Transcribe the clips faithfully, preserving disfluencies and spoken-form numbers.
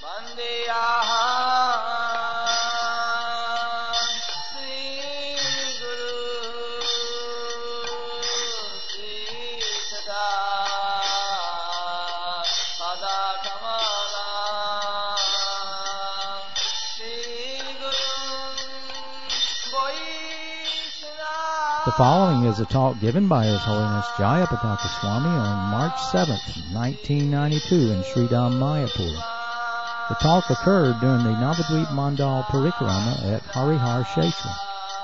The following is a talk given by His Holiness Jayapataka Swami on March seventh, nineteen ninety-two in Sridham, Mayapur. The talk occurred during the Navadvip Mandal Parikrama at Harihar Kshetra.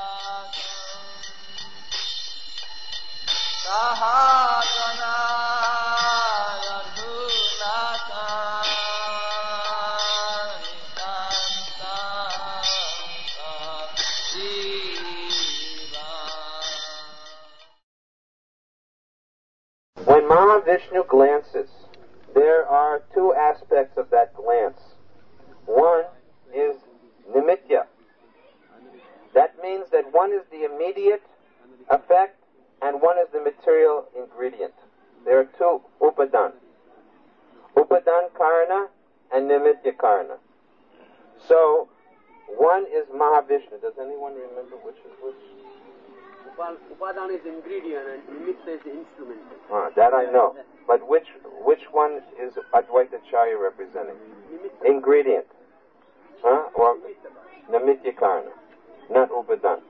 When Mahavishnu glances, there are two aspects of that glance. One is nimitya. That means that one is the immediate effect and one is the material ingredient. There are two upadan. Upadan karana and nimitya karana. So, one is Mahavishnu. Does anyone remember which is which? Upadan is ingredient and nimitta is instrument. Ah, that I know. But which which one is Advaita Charya representing? Nimitta. Ingredient. Huh? Or Nimitya Karana. Not Upadan.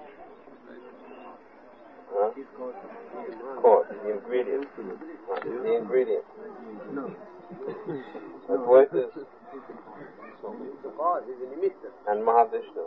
Huh? Cause. The ingredient. Huh? The ingredient. No. Advaita is... The cause is the nimitta. And Mahavishnu.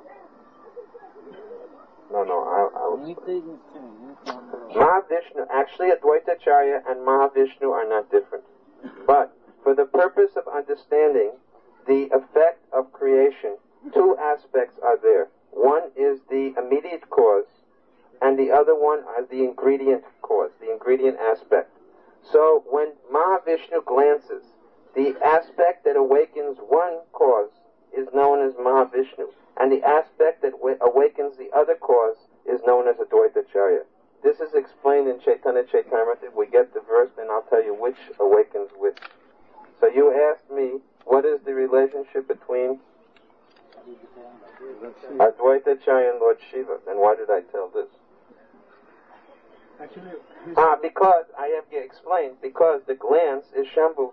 No, no, I, I was... Mahavishnu, actually Advaita Charya and Mahavishnu are not different. But, for the purpose of understanding the effect of creation, two aspects are there. One is the immediate cause, and the other one is the ingredient cause, the ingredient aspect. So, when Mahavishnu glances, the aspect that awakens one cause is known as Mahavishnu. And the aspect that awakens the other cause is known as Advaita Charya. This is explained in Chaitanya Chaitamrita. We get the verse, and I'll tell you which awakens which. So you asked me, what is the relationship between Advaita Charya and Lord Shiva? And why did I tell this? Actually, ah, because, I have explained, because the glance is Shambhu.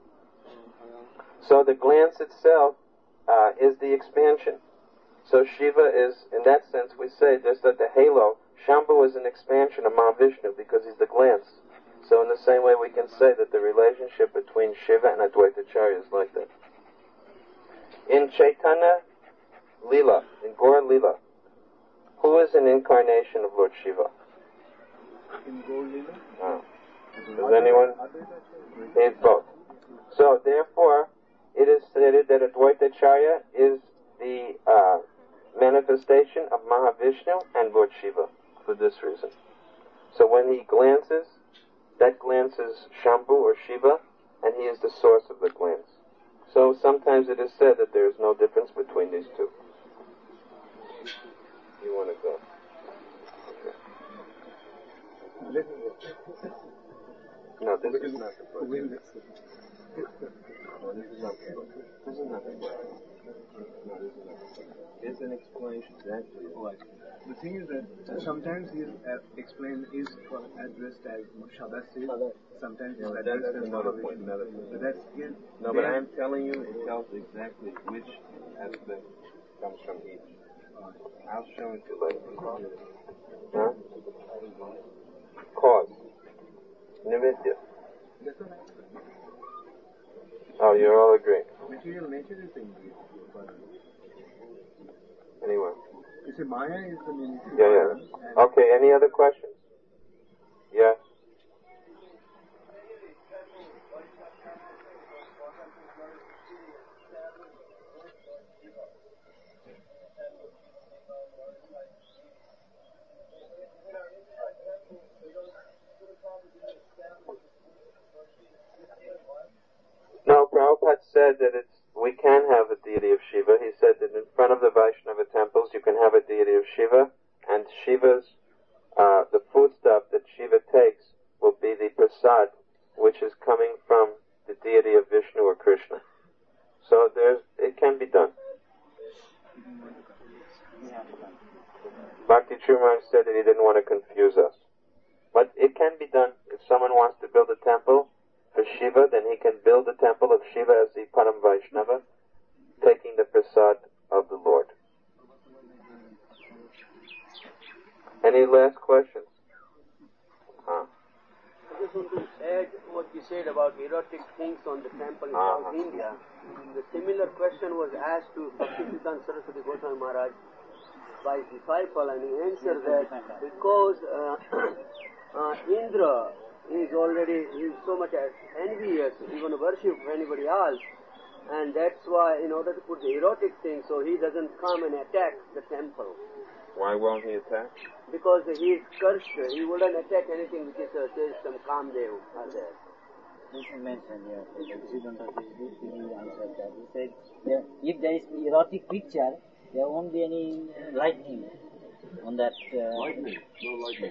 So the glance itself uh, is the expansion. So Shiva is, in that sense, we say just that the halo, Shambhu is an expansion of Mahavishnu because he's the glance. So in the same way we can say that the relationship between Shiva and Advaita Charya is like that. In Chaitanya Lila, in Gaur Lila, who is an incarnation of Lord Shiva? in Gaur Lila? Oh. Does anyone? It's both. So therefore, it is stated that Advaita Charya is the uh, manifestation of Mahavishnu and Lord Shiva for this reason. So when he glances, that glance is Shambhu or Shiva, and he is the source of the glance. So sometimes it is said that there is no difference between these two. You want to go? Okay. No, this is not the first. No, this is not the first. This is not the first. No, this is not the first. Here's an explanation. Exactly. Right. The thing is that uh, sometimes he is uh, explained is addressed as Shabasi. Sometimes No, it's that, addressed that's as another Mahavishnu. point. Another point. But that's again. No, but I'm telling you, it tells exactly which aspect comes from each. I'll show it to you later. Huh? Cause. Nimitya. Oh, you're all agreeing. Material nature is the ingredient. Anyway. You see, Maya is the meaning. Yeah, yeah. Okay, any other questions? Yes? No, Prabhupada said that it's we can have a deity of Shiva. He said that in front of the Vaishnava temples you can have a deity of Shiva, and Shiva's, uh, the foodstuff that Shiva takes will be the prasad, which is coming from the deity of Vishnu or Krishna. So there True Maharaj said that he didn't want to confuse us. But it can be done. If someone wants to build a temple for Shiva, then he can build the temple of Shiva as the Param Vaishnava, taking the prasad of the Lord. Any last questions? Huh? I just want to add what you said about erotic things on the temple in Uh-huh. South India. The similar question was asked to Bhaktisiddhanta Saraswati Goswami Maharaj by his disciple, and he answered that because uh, uh, Indra is already he is so much envious, he's going to worship anybody else, and that's why, in order to put the erotic thing, so he doesn't come and attack the temple. Why won't he attack? Because he is cursed, he wouldn't attack anything which is uh, there is some Kamdev are there. This is mentioned here. Bhaktisiddhanta Saraswati he answered that. He said, there, if there is erotic picture, there won't be any lightning on that. Uh, lightning? No lightning.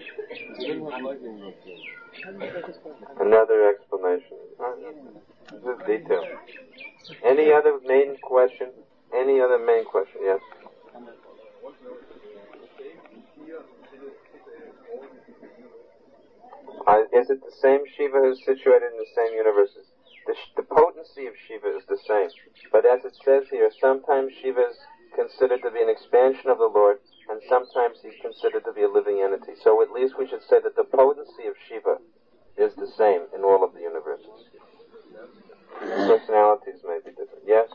Another explanation. Huh? This is detail. Any other main question? Any other main question? Yes. Uh, is it the same Shiva who's situated in the same universes? The, sh- the potency of Shiva is the same. But as it says here, sometimes Shiva is considered to be an expansion of the Lord, and sometimes he's considered to be a living entity. So at least we should say that the potency of Shiva is the same in all of the universes. Personalities may be different. Yes?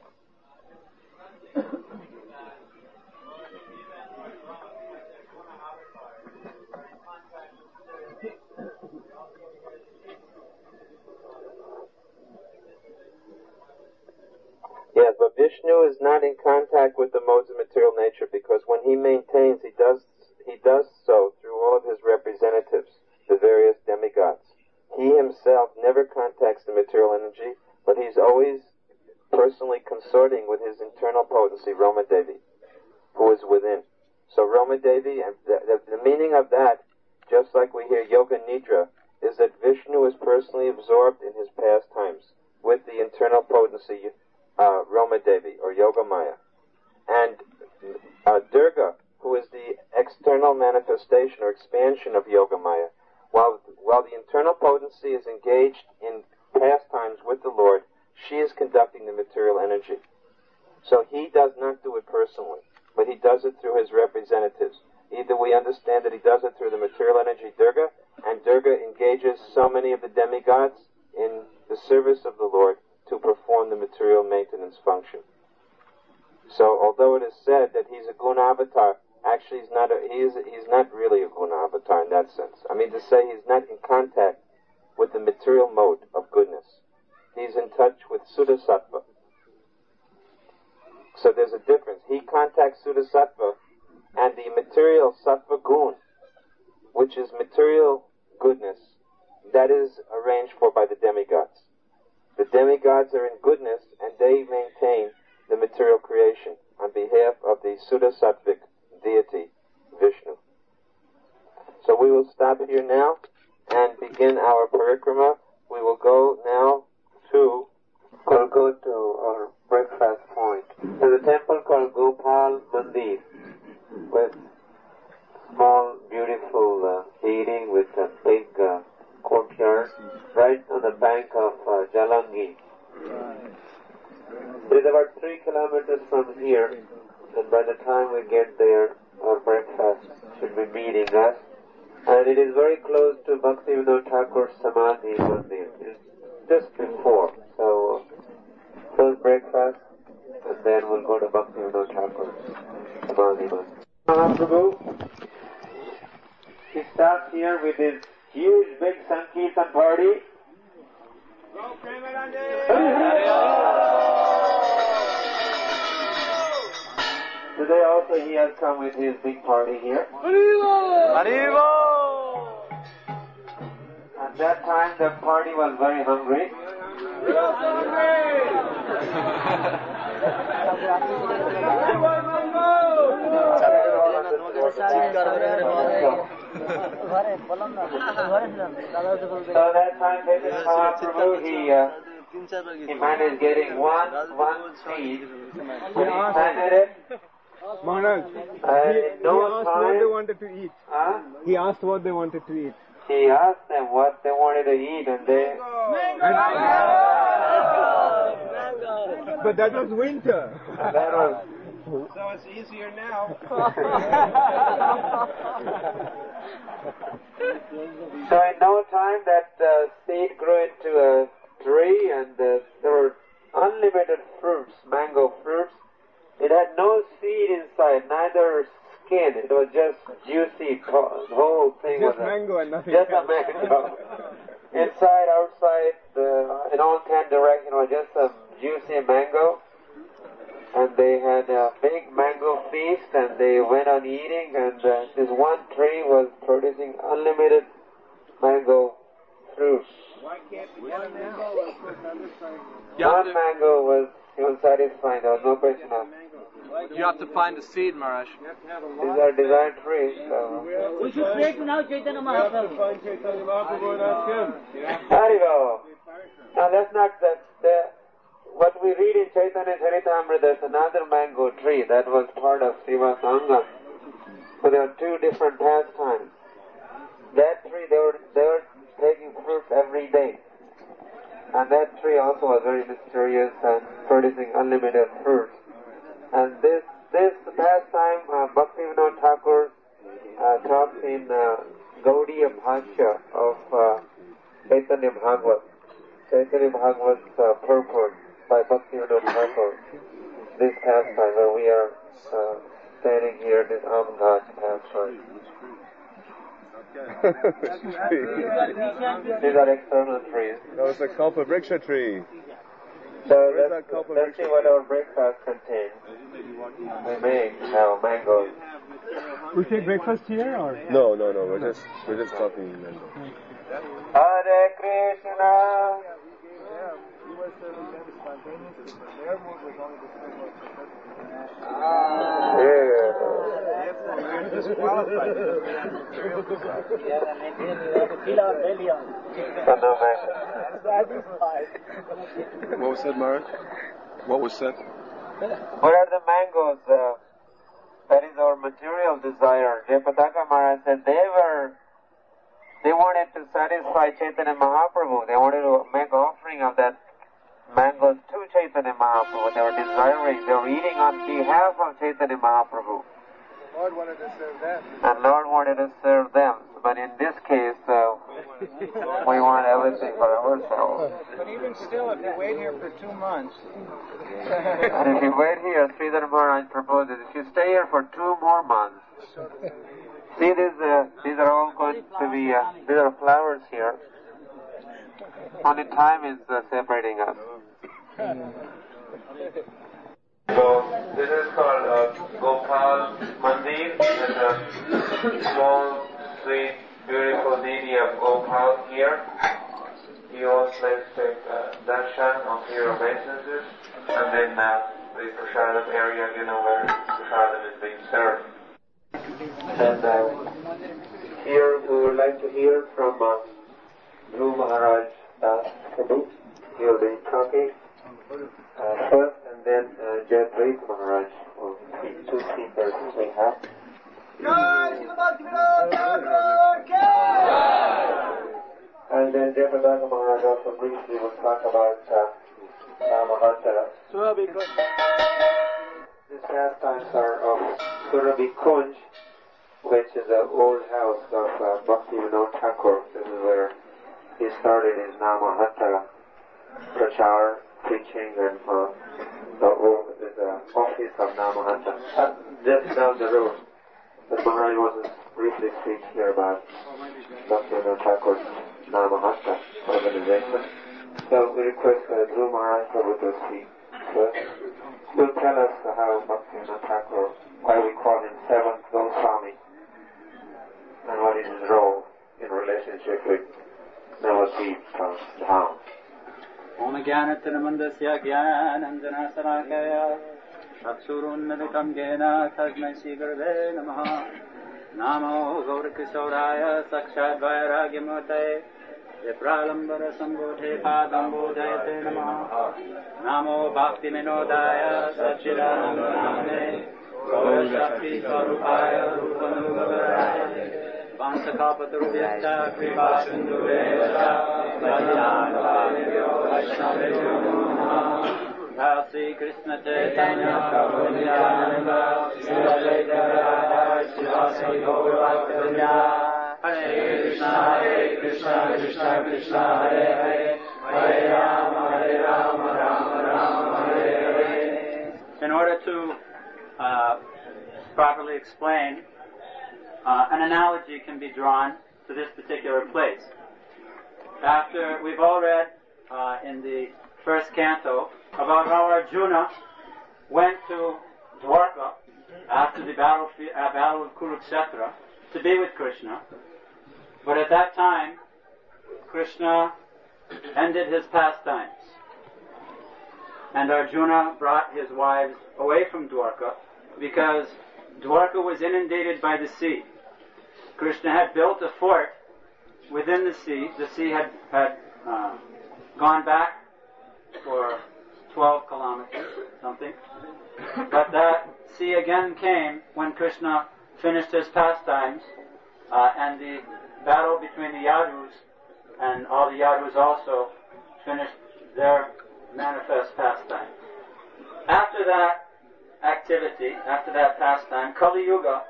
Yes, but Vishnu is not in contact with the modes of material nature, because when he maintains, he does he does so through all of his representatives, the various demigods. He himself never contacts the material energy, but he's always personally consorting with his internal potency, Roma Devi, who is within. So Roma Devi, and the, the, the meaning of that, just like we hear Yoga Nidra, is that Vishnu is personally absorbed in his pastimes with the internal potency, Uh, Roma Devi, or Yoga Maya. And uh, Durga, who is the external manifestation or expansion of Yoga Maya, while, while the internal potency is engaged in pastimes with the Lord, she is conducting the material energy. So he does not do it personally, but he does it through his representatives. Either we understand that he does it through the material energy Durga, and Durga engages so many of the demigods in the service of the Lord to perform the material maintenance function. So, although it is said that he's a guna avatar, actually he's not. A, he is. He's not really a guna avatar in that sense. I mean to say, he's not in contact with the material mode of goodness. He's in touch with Suddha Sattva. So there's a difference. He contacts Suddha Sattva, and the material Sattva Gun, which is material goodness, that is arranged for by the demigods. The demigods are in goodness, and they maintain the material creation on behalf of the Suddha Sattvic deity, Vishnu. So we will stop here now and begin our parikrama. We will go now to, we'll go to our breakfast point, to the temple called Gopal Mandir, with small, beautiful uh, eating with a big uh, courtyard right on the bank of uh, Jalangi. It is about three kilometers from here, and by the time we get there, our breakfast should be meeting us. And it is very close to Bhaktivinoda Thakur's Samadhi Mandir. It's just before. So, uh, first breakfast, and then we'll go to Bhaktivinoda Thakur's Samadhi Mandir. Mahaprabhu, he starts here with his huge big Sankirtan party. Today also he has come with his big party here. At that time the party was very hungry. So that time Chaitanya Mahaprabhu, he, uh, he managed getting one, one seed. When he planted it, Maharaj, And he, in no he asked time, what they wanted to eat. huh? He asked what they wanted to eat. He asked them what they wanted to eat, and they. But that was winter. That was. So it's easier now. So in no time that uh, seed grew into a tree, and uh, there were unlimited fruits, mango fruits. It had no seed inside, neither skin. It was just juicy. The whole thing Just was mango and nothing just else. a mango. Inside, outside, uh, in all ten directions was just a juicy mango. And they had a big mango feast, and they went on eating, and uh, this one tree was producing unlimited mango fruit. Why can't we get it now? One mango was, he was satisfied, there was no question of. You have to find the seed, Maharaj. These are desired trees, so. We should pray to now Chaitanya Mahaprabhu. Haribo. Now that's not that. The, what we read in Chaitanya Charitamrita, there's another mango tree that was part of Siva Sangha. So there are two different pastimes. That tree, they were, they were taking fruits every day. And that tree also was very mysterious and producing unlimited fruits. And this this pastime, uh, Bhaktivinoda Thakur uh, talks in uh, Gaudiya Bhashya of uh, Chaitanya Bhagavat. Chaitanya Bhagavat's uh, purport by Bhaktivinoda Thakur. This pastime where we are uh, standing here, this Amghat pastime. These are external trees. That was a Kalpavriksha tree. So let's, let's see what our breakfast contains. We may have mangoes. We take breakfast here or? No, no, no. We're just we're just talking. Hare Krishna. What was said, Maharaj? What was said? What are the mangoes? Uh, that is our material desire. Jayapataka Maharaj said they were, they wanted to satisfy Chaitanya Mahaprabhu. They wanted to make offering of that mangoes to Chaitanya Mahaprabhu. They were desiring, they were eating on behalf of Chaitanya Mahaprabhu. Lord wanted to serve them. And Lord wanted to serve them. But in this case, uh, we want everything for ourselves. But even still, if you wait here for two months. And if you wait here, Sridhar Maharaj proposes, if you stay here for two more months, see these, uh, these are all going to be, uh, these are flowers here. Only time is uh, separating us. So, this is called uh, Gopal Mandir. There's a small, sweet, beautiful deity of Gopal here. He also likes to take uh, darshan of your obeisances, and then uh, the prasadam area, you know, where prasadam is being served. And uh, here we would like to hear from uh, Dhruv Maharaj Das Prabhu. He will be talking uh, first, and then uh, Jayadvaita Maharaj will be two speakers we have. And then Jayapataka Maharaj also briefly will talk about uh, Namahatara. These pastimes are of Surabhi Kunj, which is an old house of uh, Bhaktivinoda Thakur. This is where he started his Namahatara Prachar, preaching, and uh, the old is the office of Namahatara. Uh, just down the road. But Maharaj wants to briefly speak here about Bhaktivinoda Thakur's Namahatara organization. So we request uh, Dhruv Maharaj Prabhu to speak first. He'll tell us uh, how Bhaktivinoda Thakur, why we call him Seventh Goswami, and what is his role in relationship with Navadvip uh, Dham. Om Jnanatirmandasya Jnananjana Sarakaya Aksurunnadikam Jena Tasmai Shri Gurave Namaha Namo Gaurakisauraya Sakshat Vairagyamote Vipralambara Sambodhe Padambodhayate Namaha Namo Bhakti Minodaya Satchidananda Namane Shakti Swarupaya Rupanugavaraye Vansakalpatarubhyascha Kripa Sindhuvescha Vajanavadyo Vaishnavyo Namo Sri Krishna Chaitanya Prabhu Nityananda Sri Advaita Gadadhar Srivasadi Gaurabhakta Hare Krishna Hare Krishna Krishna Krishna Hare Hare Hare Rama Hare Rama Rama Rama Hare Hare. In order to uh, properly explain, uh, an analogy can be drawn to this particular place. After we've all read uh, in the first canto about how Arjuna went to Dwarka after the battle, uh, battle of Kurukshetra to be with Krishna, but at that time Krishna ended his pastimes, and Arjuna brought his wives away from Dwarka because Dwarka was inundated by the sea. Krishna had built a fort within the sea. The sea had, had uh, gone back for twelve kilometers, something. But that sea again came when Krishna finished his pastimes, uh, and the battle between the Yadus and all the Yadus also finished their manifest pastime. After that activity, after that pastime, Kali Yuga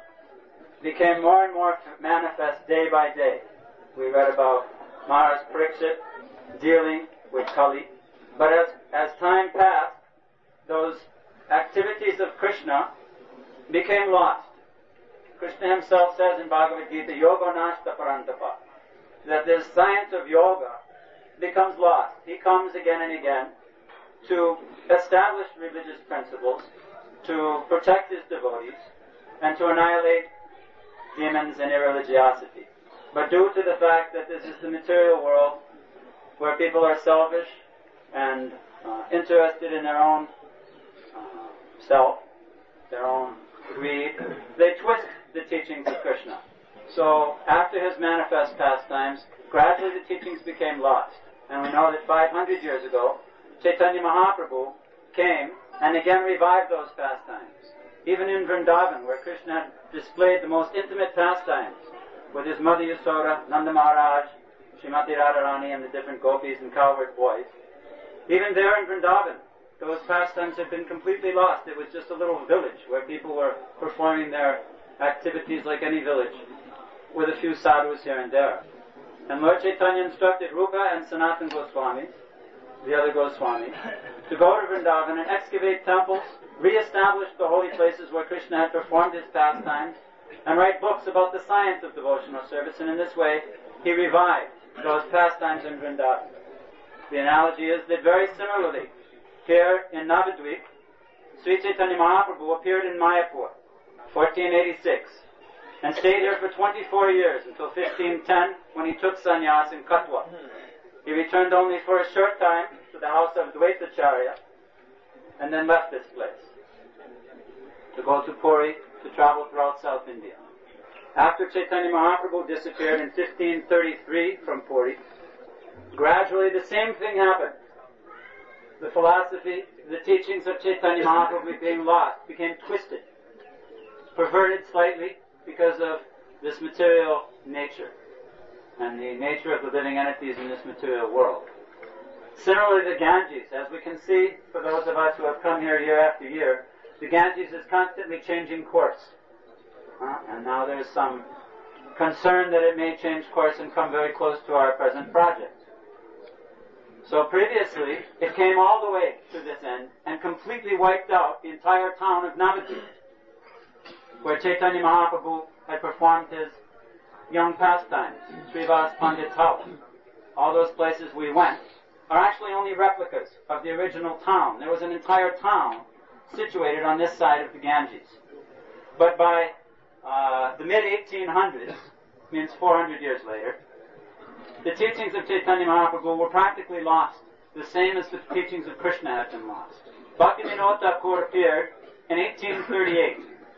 became more and more manifest day by day. We read about Maharaj Parikshit dealing with Kali. But as, as time passed, those activities of Krishna became lost. Krishna himself says in Bhagavad Gita, Yoga Nashta Parantapa, that this science of yoga becomes lost. He comes again and again to establish religious principles, to protect his devotees, and to annihilate demons and irreligiosity. But due to the fact that this is the material world where people are selfish and uh, interested in their own uh, self, their own greed, they twist the teachings of Krishna. So after his manifest pastimes, gradually the teachings became lost. And we know that five hundred years ago, Chaitanya Mahaprabhu came and again revived those pastimes. Even in Vrindavan, where Krishna had displayed the most intimate pastimes with his mother Yasoda, Nanda Maharaj, Srimati Radharani, and the different gopis and cowherd boys. Even there in Vrindavan, those pastimes had been completely lost. It was just a little village where people were performing their activities like any village, with a few sadhus here and there. And Lord Chaitanya instructed Rupa and Sanatan Goswami, the other Goswami, to go to Vrindavan and excavate temples, re-establish the holy places where Krishna had performed his pastimes, and write books about the science of devotional service, and in this way he revived those pastimes in Vrindavan. The analogy is that very similarly, here in Navadvip, Sri Chaitanya Mahaprabhu appeared in Mayapur, fourteen eighty-six, and stayed here for twenty-four years until fifteen ten, when he took sannyas in Katwa. He returned only for a short time to the house of Dvaitacharya, and then left this place to go to Puri, to travel throughout South India. After Chaitanya Mahaprabhu disappeared in fifteen thirty-three from Puri, gradually the same thing happened. The philosophy, the teachings of Chaitanya Mahaprabhu became lost, became twisted, perverted slightly because of this material nature and the nature of the living entities in this material world. Similarly, the Ganges, as we can see for those of us who have come here year after year, the Ganges is constantly changing course. Uh, and now there's some concern that it may change course and come very close to our present project. So previously, it came all the way to this end and completely wiped out the entire town of Navadvip, where Chaitanya Mahaprabhu had performed his young pastimes, Srivas Pandit's house. All those places we went are actually only replicas of the original town. There was an entire town situated on this side of the Ganges. But by uh, the mid eighteen hundreds, means four hundred years later, the teachings of Chaitanya Mahaprabhu were practically lost, the same as the teachings of Krishna had been lost. Bhaktivinoda Thakur appeared in eighteen thirty-eight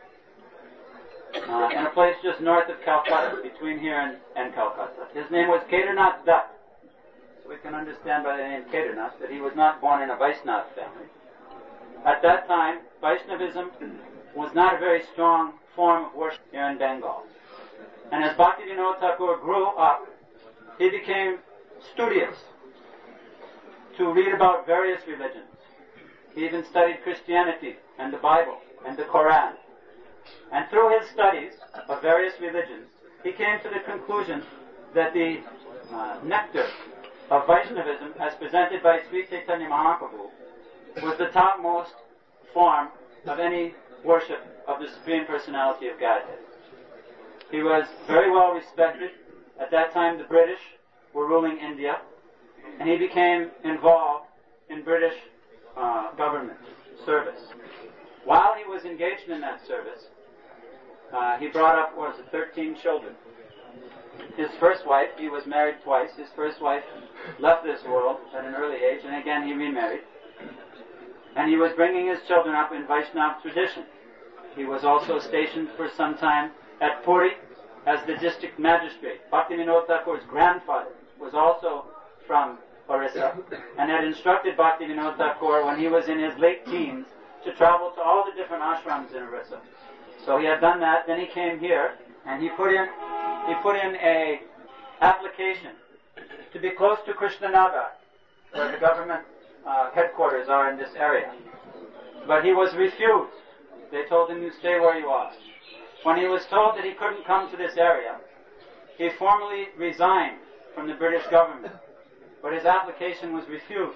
uh, in a place just north of Calcutta, between here and, and Calcutta. His name was Kedarnath Dutt. So we can understand by the name Kedarnath that he was not born in a Vaishnava family. At that time, Vaishnavism was not a very strong form of worship here in Bengal. And as Bhaktivinoda Thakur grew up, he became studious to read about various religions. He even studied Christianity and the Bible and the Quran. And through his studies of various religions, he came to the conclusion that the uh, nectar of Vaishnavism, as presented by Sri Chaitanya Mahaprabhu, was the topmost form of any worship of the Supreme Personality of Godhead. He was very well respected. At that time, the British were ruling India, and he became involved in British uh, government service. While he was engaged in that service, uh, he brought up, what was it, thirteen children. His first wife, he was married twice. His first wife left this world at an early age, and again he remarried. And he was bringing his children up in Vaishnava tradition. He was also stationed for some time at Puri as the district magistrate. Bhaktivinoda Thakur's grandfather was also from Orissa and had instructed Bhaktivinoda Thakur when he was in his late teens to travel to all the different ashrams in Orissa. So he had done that. Then he came here and he put in he put in a application to be close to Krishnanagar, where the government uh, headquarters are in this area. But he was refused. They told him, you stay where you are. When he was told that he couldn't come to this area, he formally resigned from the British government. But his application was refused.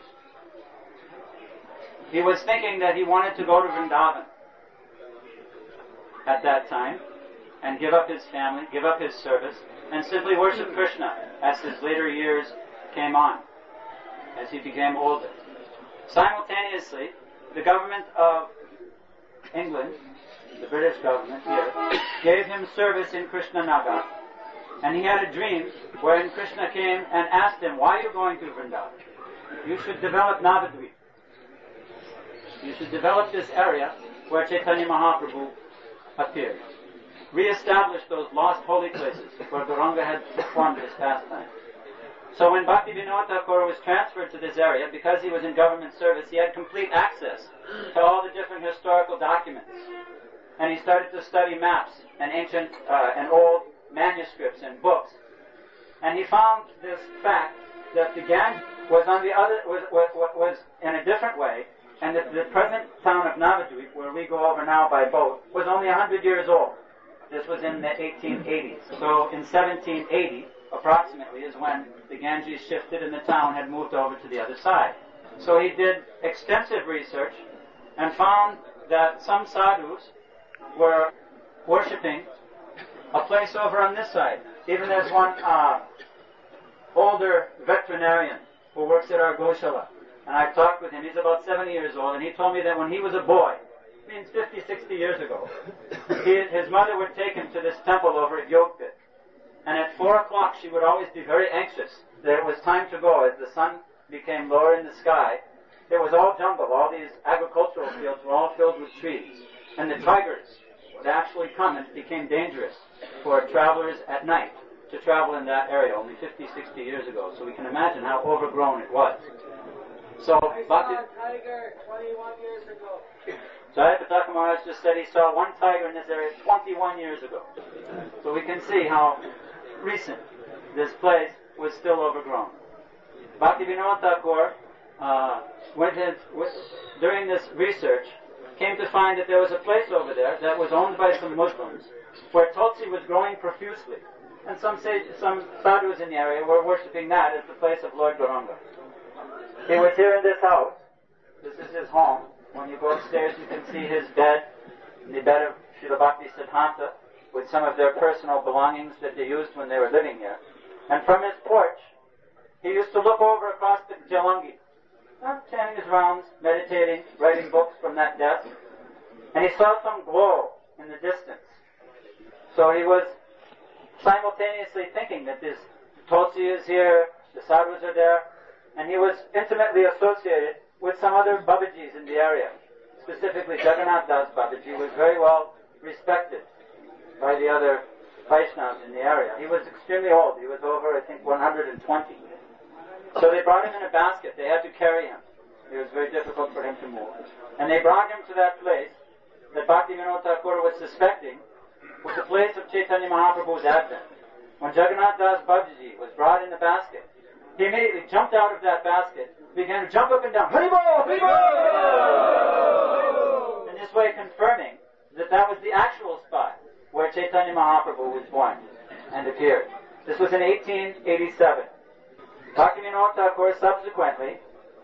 He was thinking that he wanted to go to Vrindavan at that time and give up his family, give up his service, and simply worship Krishna as his later years came on, as he became older. Simultaneously, the government of England, the British government here, gave him service in Krishnanagar, and he had a dream wherein Krishna came and asked him, why are you going to Vrindavan? You should develop Navadvip. You should develop this area where Chaitanya Mahaprabhu appeared. Re-establish those lost holy places where Gauranga had performed his pastime. So when Bhaktivinoda Thakur was transferred to this area, because he was in government service, he had complete access to all the different historical documents. And he started to study maps and ancient uh, and old manuscripts and books. And he found this fact that the Ganges was on the other was, was, was in a different way, and that the present town of Navadvip, where we go over now by boat, was only one hundred years old. This was in the eighteen eighties. So in seventeen eighty, approximately, is when the Ganges shifted and the town had moved over to the other side. So he did extensive research and found that some sadhus were worshipping a place over on this side. Even there's one uh, older veterinarian who works at our Goshala. And I talked with him. He's about seventy years old, and he told me that when he was a boy, it means fifty, sixty years ago, he, his mother would take him to this temple over at Yogpit. And at four o'clock, she would always be very anxious that it was time to go. As the sun became lower in the sky, it was all jungle. All these agricultural fields were all filled with trees. And the tigers would actually come, and it became dangerous for travelers at night to travel in that area only fifty, sixty years ago. So we can imagine how overgrown it was. So, I saw a tiger twenty-one years ago. Jayapataka Maharaj just said he saw one tiger in this area twenty-one years ago. So we can see how recent this place was still overgrown. Bhaktivinoda Thakur, uh, with his, with, during this research, came to find that there was a place over there that was owned by some Muslims, where Tulsi was growing profusely. And some say, some sadhus in the area were worshipping that as the place of Lord Gauranga. He was here in this house. This is his home. When you go upstairs, you can see his bed, the bed of Srila Bhakti Siddhanta, with some of their personal belongings that they used when they were living here. And from his porch, he used to look over across the Jalangi, turning his rounds, meditating, writing books from that desk. And he saw some glow in the distance. So he was simultaneously thinking that this Tulsi is here, the sadhus are there, and he was intimately associated with some other Babajis in the area. Specifically, Jagannath Das Babaji was very well respected by the other Vaishnavas in the area. He was extremely old. He was over, I think, one hundred twenty. So they brought him in a basket. They had to carry him. It was very difficult for him to move. And they brought him to that place that Bhaktivinoda Thakur was suspecting was the place of Chaitanya Mahaprabhu's advent. When Jagannath Das Babaji was brought in the basket, he immediately jumped out of that basket, began to jump up and down, Hari Bol! Hari Bol! In this way confirming that that was the actual spot where Chaitanya Mahaprabhu was born and appeared. This was in eighteen eighty-seven. Bhaktivinoda Thakur subsequently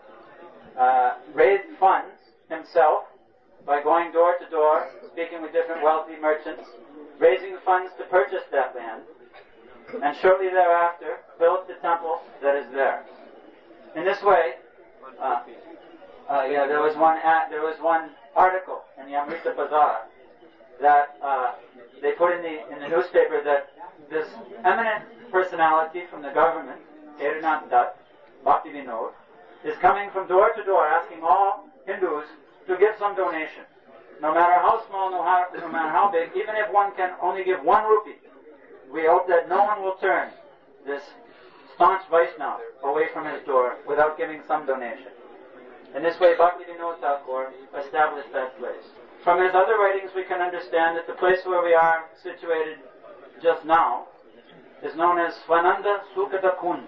uh, raised funds himself by going door to door, speaking with different wealthy merchants, raising funds to purchase that land, and shortly thereafter built the temple that is there. In this way, uh, uh, yeah, there was one ad, there was one article in the Amrita Bazaar that uh, they put in the in the newspaper that this eminent personality from the government, Erinath Dutt, Bhaktivinoda, is coming from door to door asking all Hindus to give some donation, no matter how small, no, how, no matter how big, even if one can only give one rupee. We hope that no one will turn this staunch Vaishnava away from his door without giving some donation. In this way, Bhaktivinoda Thakur established that place. From his other writings, we can understand that the place where we are situated just now is known as Swananda Sukata Kunj.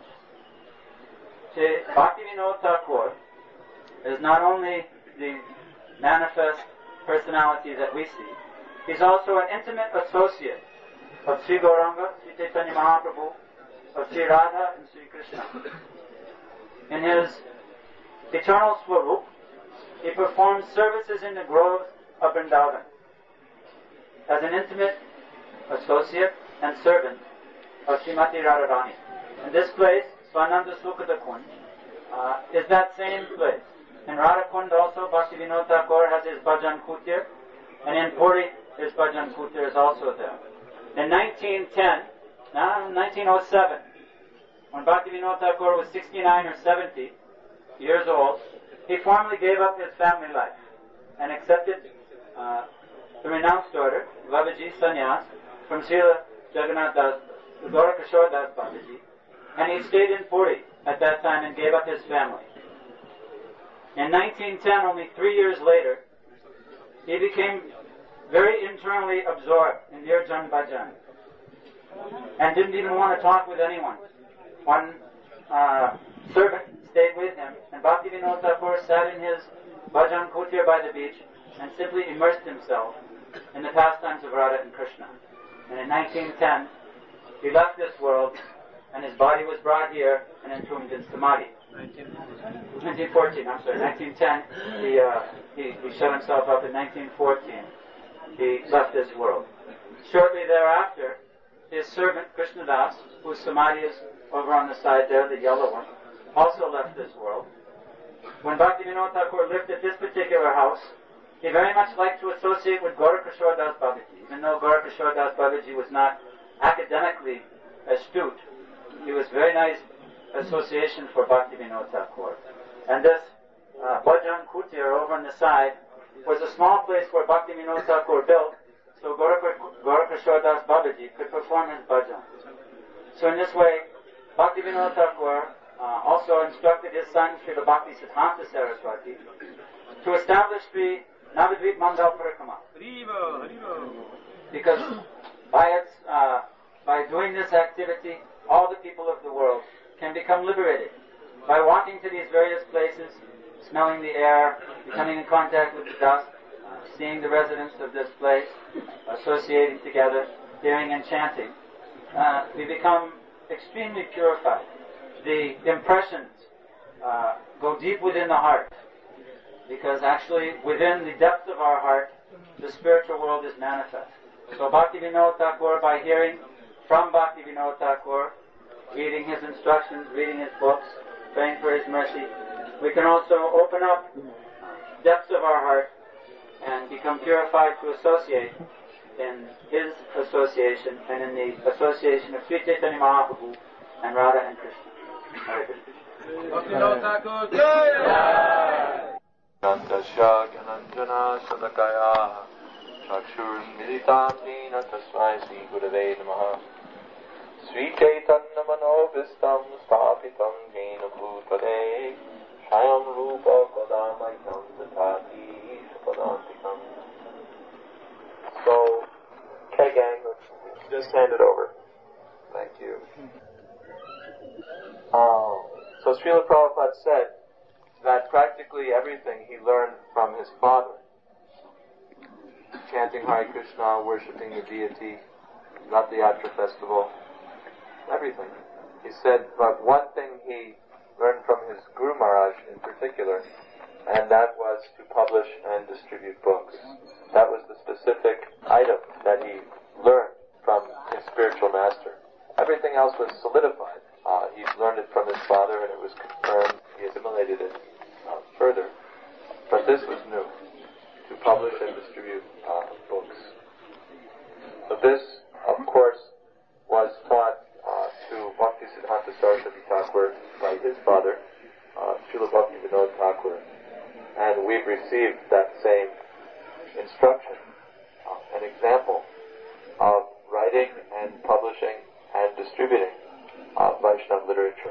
Bhaktivinoda Thakur is not only the manifest personality that we see, he's also an intimate associate of Sri Gauranga, Sri Chaitanya Mahaprabhu, of Sri Radha and Sri Krishna. In his eternal Swarup, he performs services in the groves of Vrindavan as an intimate associate and servant of Srimati Radharani. And this place, Swananda Sukata Kunj, uh, is that same place. In Radhakund also, Bhaktivinoda Thakur has his Bhajan Kutir, and in Puri, his Bhajan Kutir is also there. In nineteen ten, no, nineteen oh seven, when Bhaktivinoda Thakur was sixty-nine or seventy years old, he formally gave up his family life and accepted uh, the renounced order, Babaji Sannyas, from Srila Jagannath Das, Gaurakishore Das Babaji, and he stayed in Puri at that time and gave up his family. In nineteen ten, only three years later, he became very internally absorbed in Nirjan Bhajan and didn't even want to talk with anyone. One uh, servant stayed with him, and Bhaktivinoda Thakur sat in his Bhajan Kutir by the beach and simply immersed himself in the pastimes of Radha and Krishna. And in nineteen ten, he left this world, and his body was brought here and entombed in Samadhi. nineteen fourteen, I'm sorry, nineteen ten, he, uh, he, he shut himself up in nineteen fourteen. He left this world. Shortly thereafter, his servant, Krishnadas, whose Samadhi is over on the side there, the yellow one, also left this world. When Bhaktivinoda Thakur lived at this particular house, he very much liked to associate with Gaurakishore Das Babaji. Even though Gaurakishore Das Babaji was not academically astute, he was very nice association for Bhaktivinoda Thakur. And this uh, Bhajan Kutir over on the side was a small place where Bhaktivinoda Thakur built so Gaurakishore Das Babaji could perform his bhajan. So in this way, Bhaktivinoda Thakur uh, also instructed his son, Srila Bhakti Siddhanta Saraswati, to establish the Navadvip Mandal Parikrama. Because by its, uh, by doing this activity, all the people of the world can become liberated. By walking to these various places, smelling the air, becoming in contact with the dust, uh, seeing the residents of this place, associating together, hearing and chanting, uh, we become extremely purified. The impressions uh, go deep within the heart, because actually within the depths of our heart, the spiritual world is manifest. So Bhaktivinoda Thakur, by hearing from Bhaktivinoda Thakur, reading his instructions, reading his books, praying for his mercy, we can also open up depths of our heart and become purified to associate in his association and in the association of Sri Chaitanya Mahaprabhu and Radha and Krishna. Hare Krishna. Bhaktivinoda Thakur Jai! Nandasya Gyananjana Sadakaya Chakshur Militam Dina Tasmai Sri Gurave Namaha Sri Chaitanya Manovistam Stapitam Jena Bhutale Shayam Rupa Padamayam Tatati Sapadantikam hand it over. Thank you. Uh, so Srila Prabhupada said that practically everything he learned from his father. Chanting Hare Krishna, worshipping the deity, Ratha Yatra festival, everything. He said, but one thing he learned from his Guru Maharaj in particular, and that was to publish and distribute books. That was the specific item that he learned from his spiritual master. Everything else was solidified. Uh, he learned it from his father and it was confirmed. He assimilated it uh, further. But this was new, to publish and distribute uh, books. So this, of course, was taught uh, to Bhaktisiddhanta Saraswati Thakur by his father, uh, Srila Bhakti Vinod Thakur. And we've received that same instruction, uh, an example of writing and publishing and distributing uh, Vaishnava literature.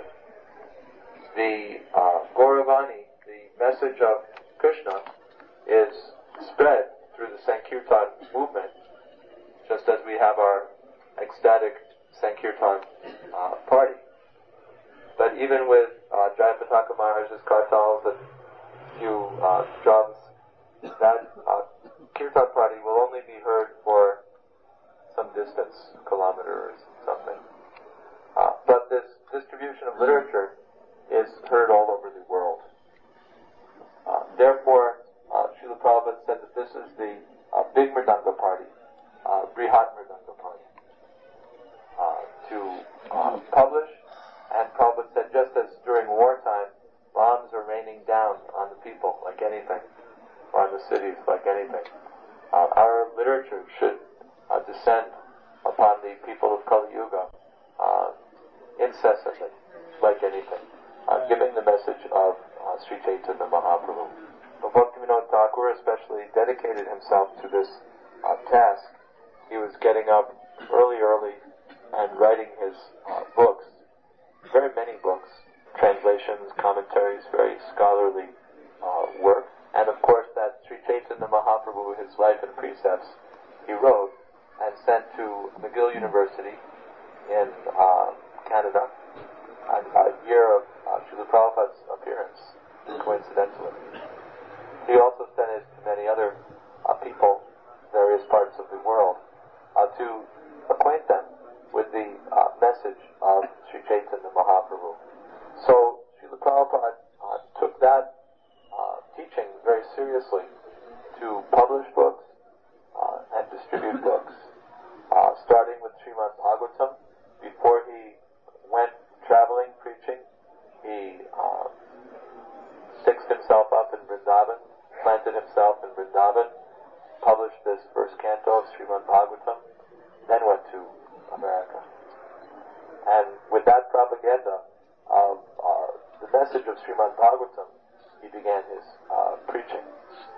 The uh, Gauravani, the message of Krishna, is spread through the Sankirtan movement, just as we have our ecstatic Sankirtan uh, party. But even with uh, Jayapataka Maharaj's kartals and few uh, drums, that uh, Kirtan party will only be heard for some distance, kilometer or something. Uh, but this distribution of literature is heard all over the world. Uh, therefore, uh, Srila Prabhupada said that this is the uh, big Mridanga party, uh, Brihat Mridanga party, uh, to uh, publish. And Prabhupada said, just as during wartime, bombs are raining down on the people like anything, or on the cities like anything, uh, our literature should uh, descend upon the people of Kali Yuga uh, incessantly, like anything, uh, giving the message of uh, Sri Chaitanya Mahaprabhu. But Bhaktivinoda Thakur especially dedicated himself to this uh, task. He was getting up early, early, and writing his uh, books, very many books, translations, commentaries, very scholarly uh, work. And of course that Sri Chaitanya Mahaprabhu, his life and precepts, he wrote and sent to McGill University in uh, Canada, a, a year of uh, Srila Prabhupada's appearance, coincidentally. He also sent it to many other uh, people, various parts of the world, uh, to acquaint them with the uh, message of Sri Chaitanya Mahaprabhu. So Srila Prabhupada uh, took that uh, teaching very seriously to publish books uh, and distribute books, uh, starting with Srimad Bhagavatam. Before he went traveling, preaching, he uh, fixed himself up in Vrindavan, planted himself in Vrindavan, published this first canto of Srimad Bhagavatam, then went to America. And with that propaganda of uh, the message of Srimad Bhagavatam, he began his uh, preaching.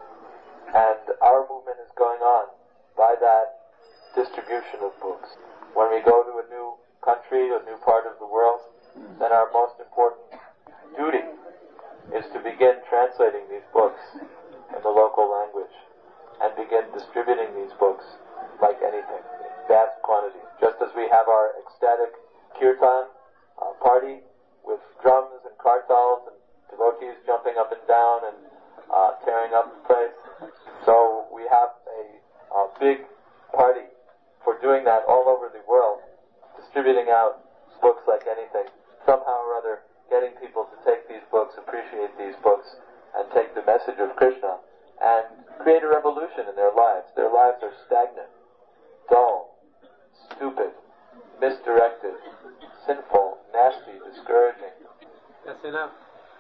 And our movement is going on by that distribution of books. When we go to a new country, a new part of the world, then our most important duty is to begin translating these books in the local language and begin distributing these books like anything, in vast quantities. Just as we have our ecstatic kirtan uh, party with drums and kartals and devotees jumping up and down and uh, tearing up the place. So we have a, a big party for doing that all over the world, distributing out books like anything, somehow or other getting people to take these books, appreciate these books, and take the message of Krishna and create a revolution in their lives. Their lives are stagnant, dull, stupid, misdirected, sinful, nasty, discouraging. That's enough.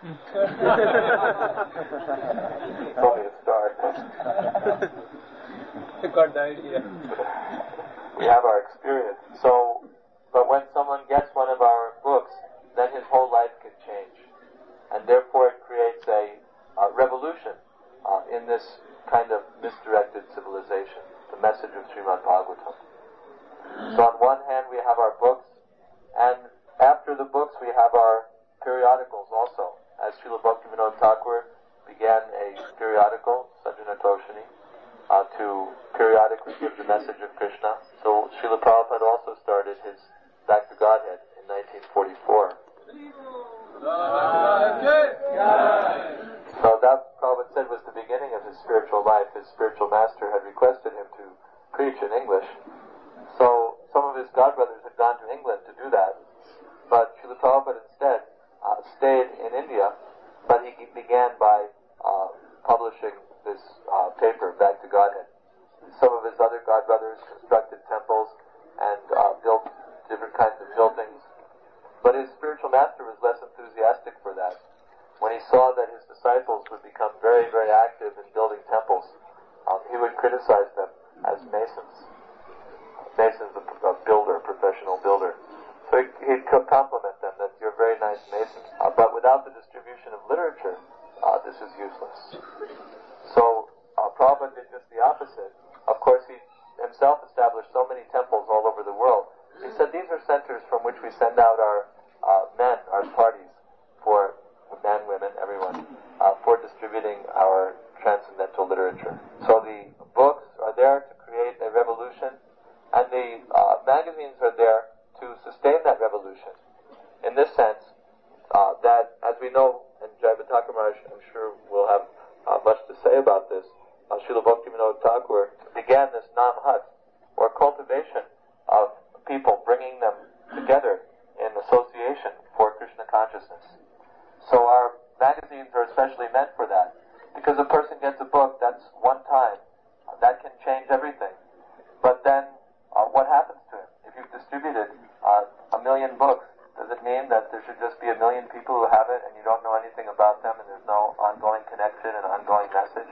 Only a start. I got the idea. We have our experience. So, but when someone gets one of our books, then his whole life can change. And therefore it creates a, a revolution uh, in this kind of misdirected civilization, the message of Srimad Bhagavatam. So on one hand we have our books, and after the books we have our periodicals also. As Srila Bhaktivinoda Thakur began a periodical, Sajjana Toshini, uh, to periodically give the message of Krishna. So Srila Prabhupada also started his Back to Godhead in nineteen forty-four. So that, Prabhupada said, was the beginning of his spiritual life. His spiritual master had requested him to preach in English. So some of his godbrothers had gone to England to do that. But Srila Prabhupada instead uh, stayed in India, but he began by uh, publishing this uh, paper, Back to Godhead. Some of his other godbrothers constructed temples and uh, built different kinds of buildings. But his spiritual master was less enthusiastic for that. When he saw that his disciples would become very, very active in building temples, um, he would criticize them as masons. Masons, a, a builder, professional builder. So he, he'd compliment them that you're very nice masons. Uh, but without the distribution of literature, uh, this is useless. So uh, Prabhupada did just the opposite. Of course, he himself established so many temples all over the world. He said these are centers from which we send out our uh, men, our parties, for men, women, everyone, uh, for distributing our transcendental literature. So the books are there to create a revolution, and the uh, magazines are there to sustain that revolution. In this sense, uh, that, as we know, and Jayapataka Maharaj, I'm sure will have uh, much to say about this, uh, Srila Bhaktivinoda Thakur began this Nam Hut, or cultivation of people, bringing them together in association for Krishna consciousness. So our magazines are especially meant for that, because a person gets a book, that's one time, uh, that can change everything. But then, uh, what happens to him? If you've distributed uh, a million books, does it mean that there should just be a million people who have it and you don't know anything about them and there's no ongoing connection and ongoing message?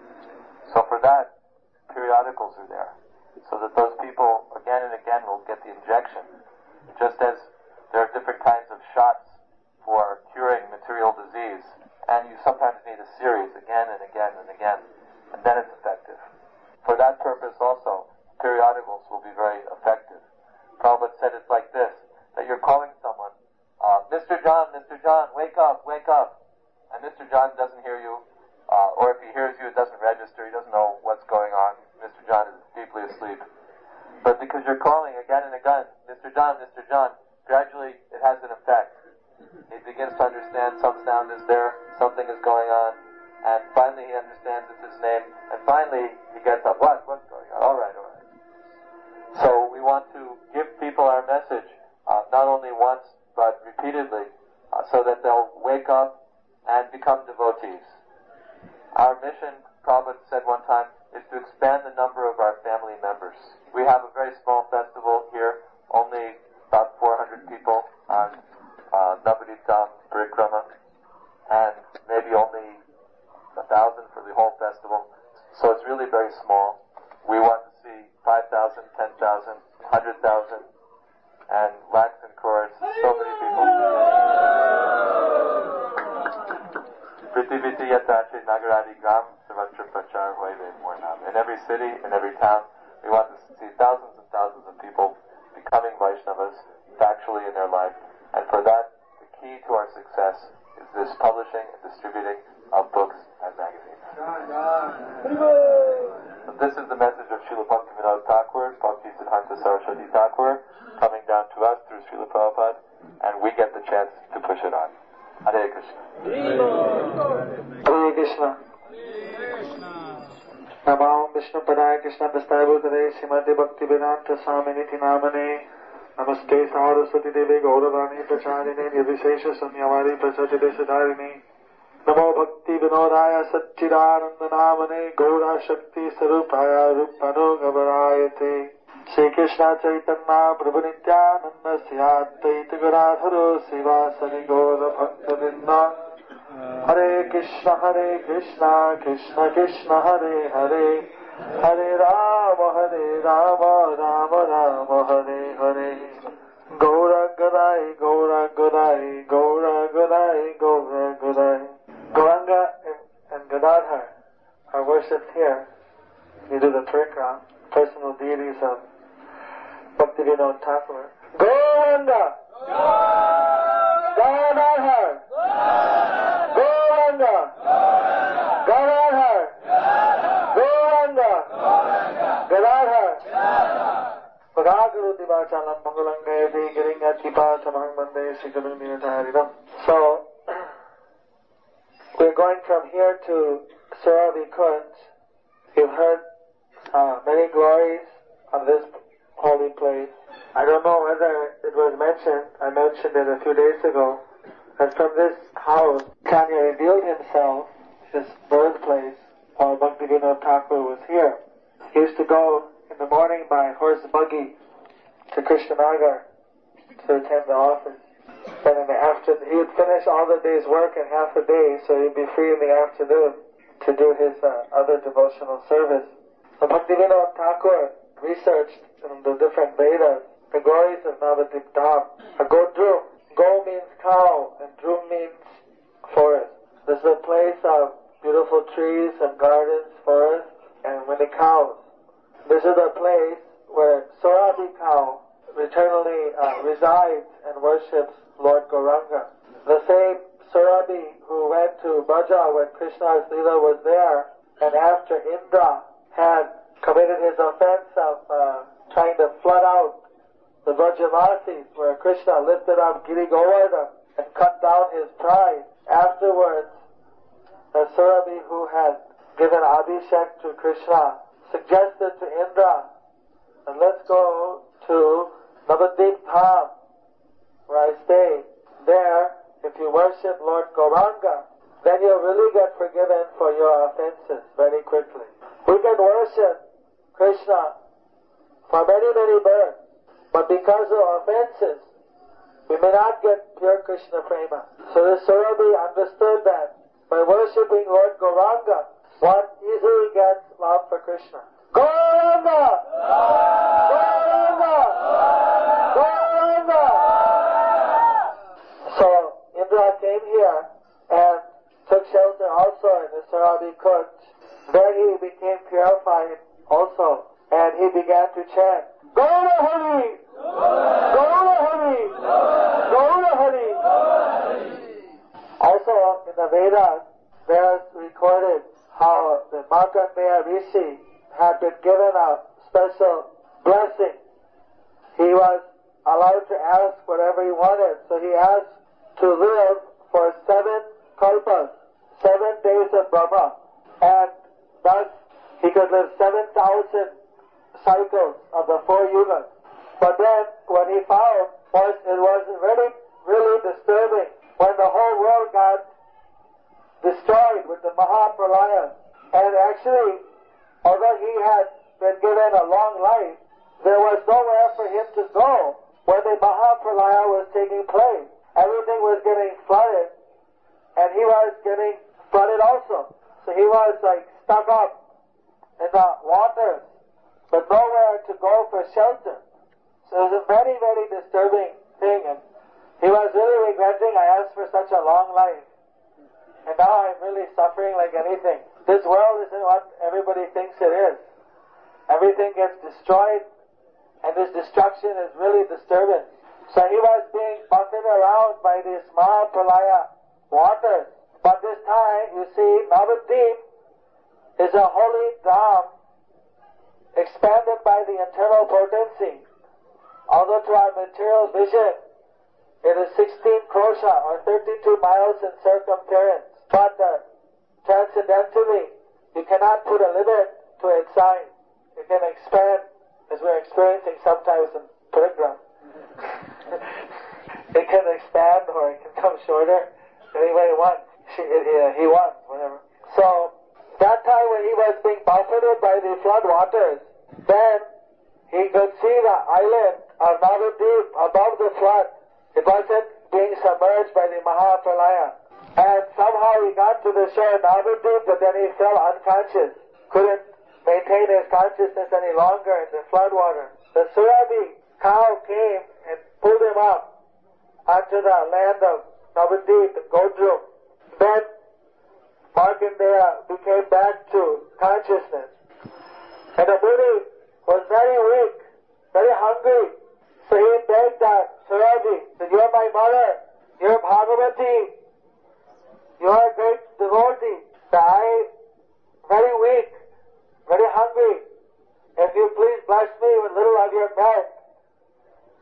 So for that, periodicals are there, so that those people again and again will get the injection. Just as there are different kinds of shots for curing material disease, and you sometimes need a series again and again and again, and then it's effective. For that purpose also, periodicals will be very effective. Prabhupada said it's like this, that you're calling someone, uh, Mister John, Mister John, wake up, wake up, and Mister John doesn't hear you, uh, or if he hears you, it doesn't register, he doesn't know what's going on. Mister John is deeply asleep. But because you're calling again and again, Mister John, Mister John, gradually it has an effect. He begins to understand some sound is there, something is going on, and finally he understands it's his name, and finally he gets up. What? What's going on? All right, all right. So we want to give people our message, uh, not only once, but repeatedly, uh, so that they'll wake up and become devotees. Our mission, Prabhupada said one time, is to expand the number of our family members. We have a very small festival here, only about four hundred people on uh, Navaditam Parikrama, and maybe only a thousand for the whole festival. So it's really very small. We want to see five thousand, ten thousand, one hundred thousand, and lakhs and crores, so many people. Prithiviti yatache nagaradi gram savatra prachar hoive mornam. In every city, in every town, we want to see thousands and thousands of people becoming Vaishnavas factually in their life. And for that, the key to our success is this publishing and distributing of books and magazines. So this is the message of Srila Bhaktivinoda Thakur, Bhakti Siddhanta Saraswati Thakur, coming down to us through Srila Prabhupada, and we get the chance to push it on. Hare Krishna. Hare Krishna. Namah Vishnu Padaya Krishna Dastabhutare Srimati Bhakti Vedanta Swaminiti Namane Namaste Saraswati Devi Gauravani Pracharine Nirvishesha Sunyavari Prachati Siddharini Namo Bhakti Vinodaya Satchidananda Namane Gaura Shakti Sarupaya Rupano Gavarayate Shri Krishna Chaitanya Prabhu Nityananda Siyadvaita Gadadharo Sivasari Gaura Bhakta Vrinda Hare Krishna Hare Krishna Krishna Krishna Hare Hare Hare Rama Hare Rama Rama Rama Hare Hare Gaura Gadai Gaura Gadai Gaura Gadai Gaura Gadai. Gauranga and, and Gadadhar are worshipped here. You do the parikram, personal deities of Bhaktivinoda Thakur. Gauranga! Gadadhar! Gauranga! Gadadhar! Gauranga! Bhagavaruti Vachalam Mangalangayati Giringa Kipa Samang Mande Sikalunitaridam. So, we're going from here to Surabi Kunj. You've heard uh, many glories of this holy place. I don't know whether it was mentioned, I mentioned it a few days ago, that from this house, Chaitanya revealed himself, his birthplace, while Bhaktivinoda Thakur was here. He used to go in the morning by horse buggy to Krishnanagar to attend the office. Then in the afternoon, he would finish all the day's work in half a day, so he'd be free in the afternoon to do his uh, other devotional service. So Bhaktivinoda Thakur researched in the different Vedas the glories of Navadvip Dham. A Godrum. Go means cow and Drum means forest. This is a place of beautiful trees and gardens, forests, and many cows. This is a place where Sorabi cow eternally uh, resides and worships Lord Gauranga. The same Sorabi who went to Braja when Krishna's Leela was there, and after Indra had committed his offense of uh, trying to flood out the Vrajavasis, where Krishna lifted up Giri Govardhan and cut down his pride. Afterwards, the Sorabi who had given Abhishek to Krishna suggested to Indra, and let's go to Navadvip Dham, where I stay. There, if you worship Lord Gauranga, then you'll really get forgiven for your offenses very quickly. We can worship Krishna for many, many births, but because of offenses, we may not get pure Krishna prema. So the Sorabi understood that by worshipping Lord Gauranga, one easily gets love for Krishna. Gauranga! Gauranga! Gauranga! So Indra came here and took shelter also in the Sorabi Kunj. There he became purified also, and he began to chant, Gaura Hari! Gaura Hari! Gaura Hari! Also in the Vedas, there is recorded how the Markandeya Rishi had been given a special blessing. He was allowed to ask whatever he wanted, so he asked to live for seven kalpas, seven days of Brahma, and thus he could live seven thousand cycles of the four yugas. But then, what he found was it was really, really disturbing when the whole world got destroyed with the Mahapralaya. And actually, although he had been given a long life, there was nowhere for him to go when the Mahapralaya was taking place. Everything was getting flooded, and he was getting flooded also. So he was like stuck up in the waters, but nowhere to go for shelter. So it was a very, very disturbing thing, and he was really regretting, I asked for such a long life, and now I'm really suffering like anything. This world isn't what everybody thinks it is. Everything gets destroyed, and this destruction is really disturbing. So he was being buffeted around by these Mahapralaya waters. But this time, you see, Navadvip is a holy dham expanded by the internal potency. Although to our material vision, it is sixteen krosha or thirty-two miles in circumference. But uh, transcendentally, you cannot put a limit to its size. It can expand, as we're experiencing sometimes in Parigram. It can expand or it can come shorter any way it wants. She, uh, he wants, whatever. So, that time when he was being buffeted by the flood waters, then he could see the island of Navadvip above the flood. It wasn't being submerged by the Mahapralaya. And somehow he got to the shore of Navadvip, but then he fell unconscious. Couldn't maintain his consciousness any longer in the flood water. The Surabi cow came and pulled him up onto the land of Navadvip, the Godrum. Then Markandeya became back to consciousness. And the Muni was very weak, very hungry. So he begged that Surabi, said, you're my mother, you're Bhagavati, you're a great devotee. So I, very weak, very hungry. If you please bless me with little of your milk,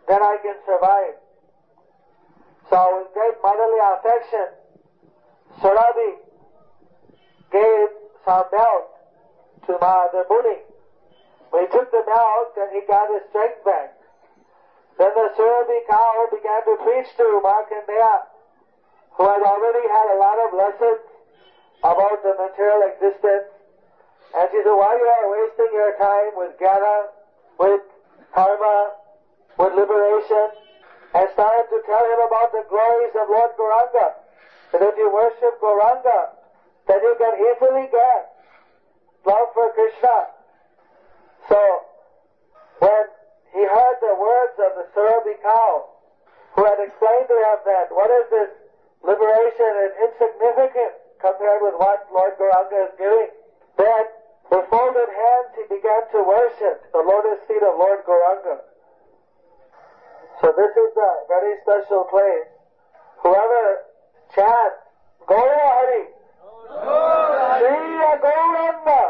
then I can survive. So with great motherly affection, Surabhi gave some milk to Mahadev Muni. When he took the milk, then he got his strength back. Then the Surabhi cow began to preach to Markandeya, who had already had a lot of lessons about the material existence. And she said, why you are wasting your time with jnana, with karma, with liberation, and started to tell him about the glories of Lord Gauranga. That if you worship Gauranga, then you can easily get love for Krishna. So, when he heard the words of the Surabhi cow, who had explained to him that what is this liberation is insignificant compared with what Lord Gauranga is giving, then with folded hands he began to worship the lotus feet of Lord Gauranga. So this is a very special place. Whoever chants Gaura Hari, Shri Gauranga,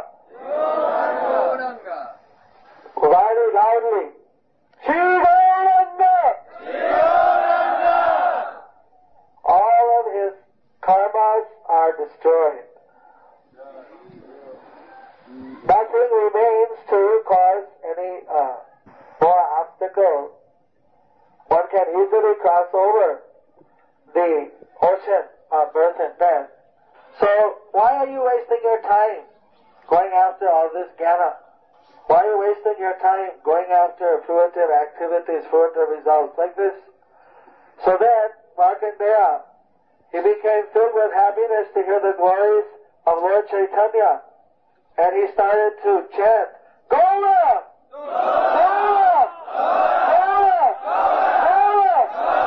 very loudly, Shri Gauranga, all of his karmas are destroyed. Nothing remains to cause any uh, more obstacle. One can easily cross over the ocean of birth and death. So why are you wasting your time going after all this jnana? Why are you wasting your time going after fruitive activities, fruitive results like this? So then, Markandeya, he became filled with happiness to hear the glories of Lord Chaitanya. And he started to chant, Gaura! Gaura! Gaura! Gaura!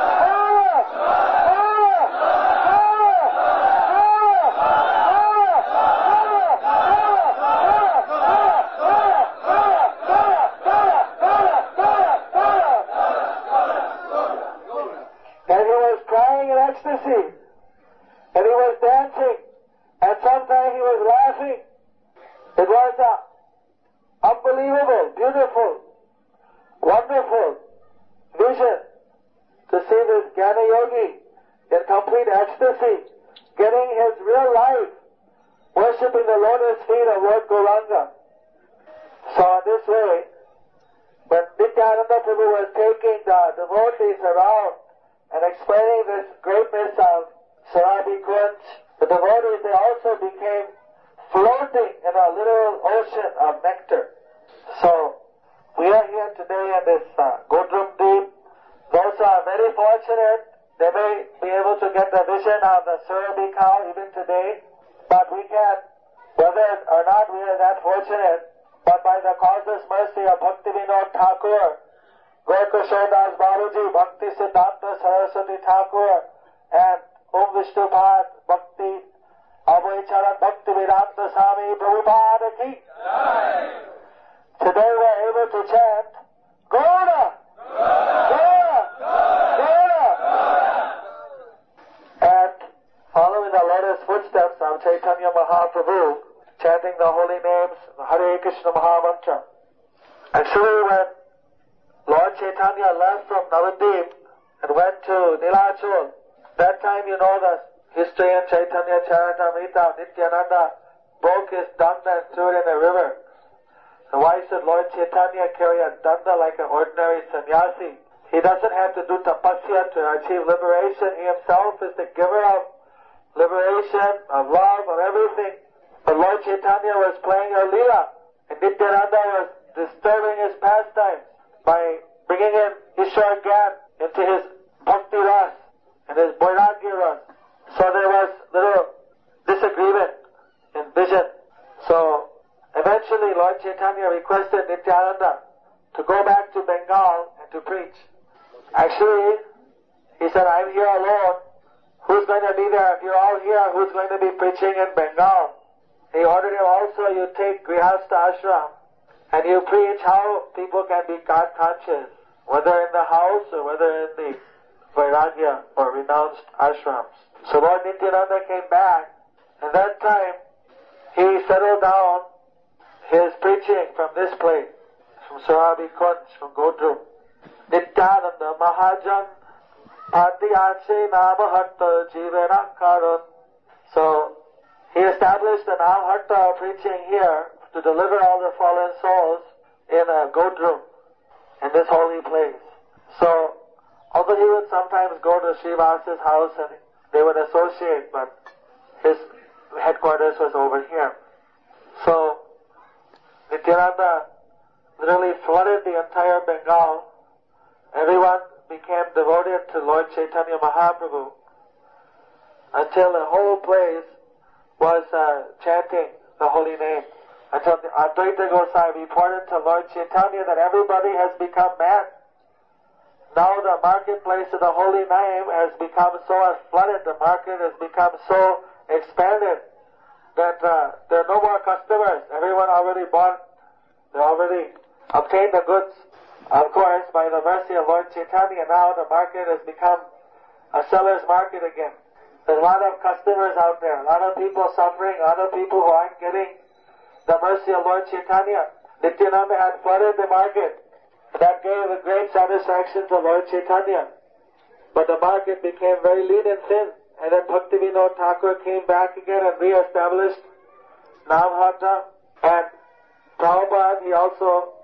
And he was crying in ecstasy. And he was dancing. And sometimes he was laughing. It was an unbelievable, beautiful, wonderful vision to see this Jnana Yogi in complete ecstasy, getting his real life, worshipping the lotus feet of Lord Gauranga. So in this way, when Nityananda Prabhu was taking the devotees around and explaining this greatness of Surabhi Kunj, the devotees, they also became floating in a little ocean of nectar. So, we are here today in this uh, Godrum Deep. Those who are very fortunate, they may be able to get the vision of the Surabhi cow even today. But we can, whether or not we are that fortunate, but by the causeless mercy of Bhakti Vinod Thakur, Gaurkishodas Baruji, Bhakti Siddhanta Saraswati Thakur, and Om Vishnupad Bhakti Abhaycharan Bhakti Vedanta Swami Prabhupada ki. Today we are able to chant Gaura, Gaura, Gaura, and following the lotus footsteps of Chaitanya Mahaprabhu, chanting the holy names, the Hare Krishna Mahamantra. Actually, when Lord Chaitanya left from Navadvip and went to Nilachal, that time you know the history in Chaitanya Charitamrita, Nityananda broke his danda and threw it in a river. So why should Lord Chaitanya carry a danda like an ordinary sannyasi? He doesn't have to do tapasya to achieve liberation. He himself is the giver of liberation, of love, of everything. But Lord Chaitanya was playing a leela, and Nityananda was disturbing his pastimes by bringing in Ishwar Gyan into his bhakti ras and his vairagya ras. So there was little disagreement in vision. So eventually Lord Chaitanya requested Nityananda to go back to Bengal and to preach. Actually, he said, I'm here alone. Who's going to be there? If you're all here, who's going to be preaching in Bengal? He ordered him also, you take Grihastha ashram and you preach how people can be God conscious, whether in the house or whether in the vairagya or renounced ashrams. So Lord Nityananda came back, and that time he settled down his preaching from this place, from Surabhi Kunj, from Godrum. Nityananda Mahajan, Patiyache Namahatta Jivanakaran. So, he established the Namahatta preaching here to deliver all the fallen souls in a goat room, in this holy place. So, although he would sometimes go to Srivasa's house and they would associate, but his headquarters was over here. So, Nityananda literally flooded the entire Bengal. Everyone became devoted to Lord Chaitanya Mahaprabhu until the whole place was uh, chanting the holy name. Until the Advaita Gosai reported to Lord Chaitanya that everybody has become mad. Now the marketplace of the holy name has become so flooded, the market has become so expanded that uh, there are no more customers. Everyone already bought, they already obtained the goods. Of course, by the mercy of Lord Chaitanya, now the market has become a seller's market again. There's a lot of customers out there, a lot of people suffering, a lot of people who aren't getting the mercy of Lord Chaitanya. Nityananda had flooded the market. That gave a great satisfaction to Lord Chaitanya. But the market became very lean and thin. And then Bhaktivinoda Thakur came back again and re-established Navhatta. And Prabhupada, he also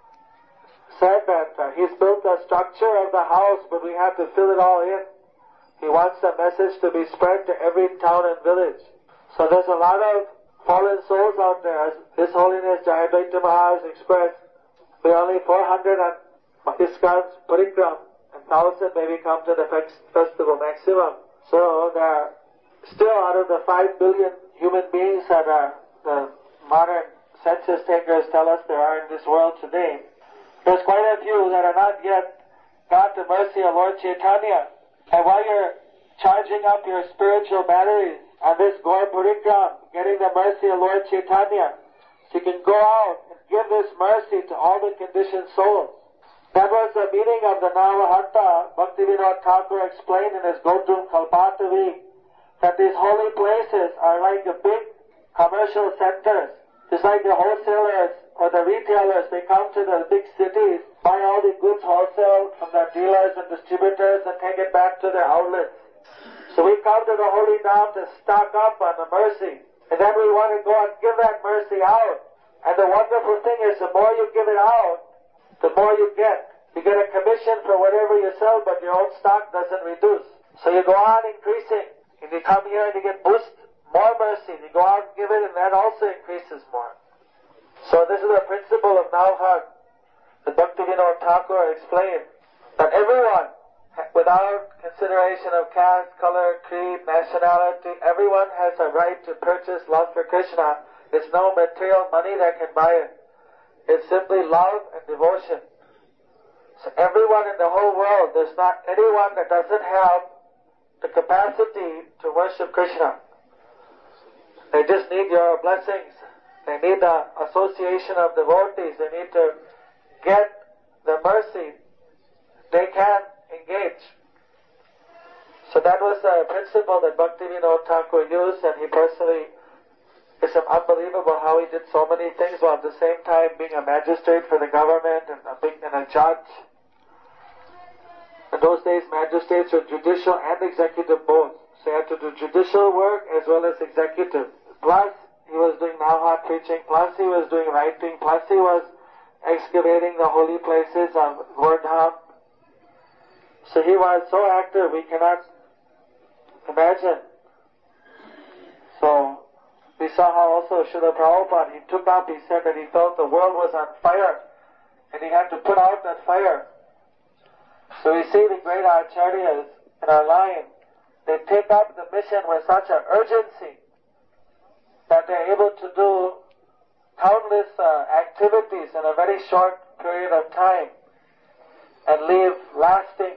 said that uh, he's built the structure of the house, but we have to fill it all in. He wants the message to be spread to every town and village. So there's a lot of fallen souls out there. As His Holiness Jayadvaita Maharaj expressed, we are only four hundred on ISKCON's Parikram, and one thousand maybe come to the festival maximum. So there are still, out of the five billion human beings that are, the modern census takers tell us there are in this world today, there's quite a few that are not yet got the mercy of Lord Chaitanya. And while you're charging up your spiritual batteries on this Gaur Parikram, getting the mercy of Lord Chaitanya, so you can go out and give this mercy to all the conditioned souls. That was the meaning of the Navahatta. Bhaktivinoda Thakur explained in his Gotram Kalpatavi that these holy places are like the big commercial centers. It's like the wholesalers or the retailers, they come to the big cities, buy all the goods wholesale from their dealers and distributors and take it back to their outlets. So we come to the Holy Dham to stock up on the mercy. And then we want to go and give that mercy out. And the wonderful thing is, the more you give it out, the more you get. You get a commission for whatever you sell, but your own stock doesn't reduce. So you go on increasing. And you come here and you get boost more mercy. You go out and give it, and that also increases more. So this is the principle of Navhat. The Bhaktivinoda Thakur explained that everyone, without consideration of caste, color, creed, nationality, everyone has a right to purchase love for Krishna. There's no material money that can buy it. It's simply love and devotion. So everyone in the whole world, there's not anyone that doesn't have the capacity to worship Krishna. They just need your blessings. They need the association of devotees. They need to get the mercy. They can engage. So that was the principle that Bhaktivinoda Thakur used, and he personally, it's unbelievable how he did so many things while at the same time being a magistrate for the government and a, big, and a judge. In those days, magistrates were judicial and executive both. So he had to do judicial work as well as executive. Plus, he was doing Navhat preaching, plus he was doing writing, plus he was excavating the holy places of Gordham. So he was so active, we cannot imagine. So, we saw how also Srila Prabhupada, he took up, he said that he felt the world was on fire, and he had to put out that fire. So we see the great acharyas in our line, they take up the mission with such an urgency that they're able to do countless uh, activities in a very short period of time and leave lasting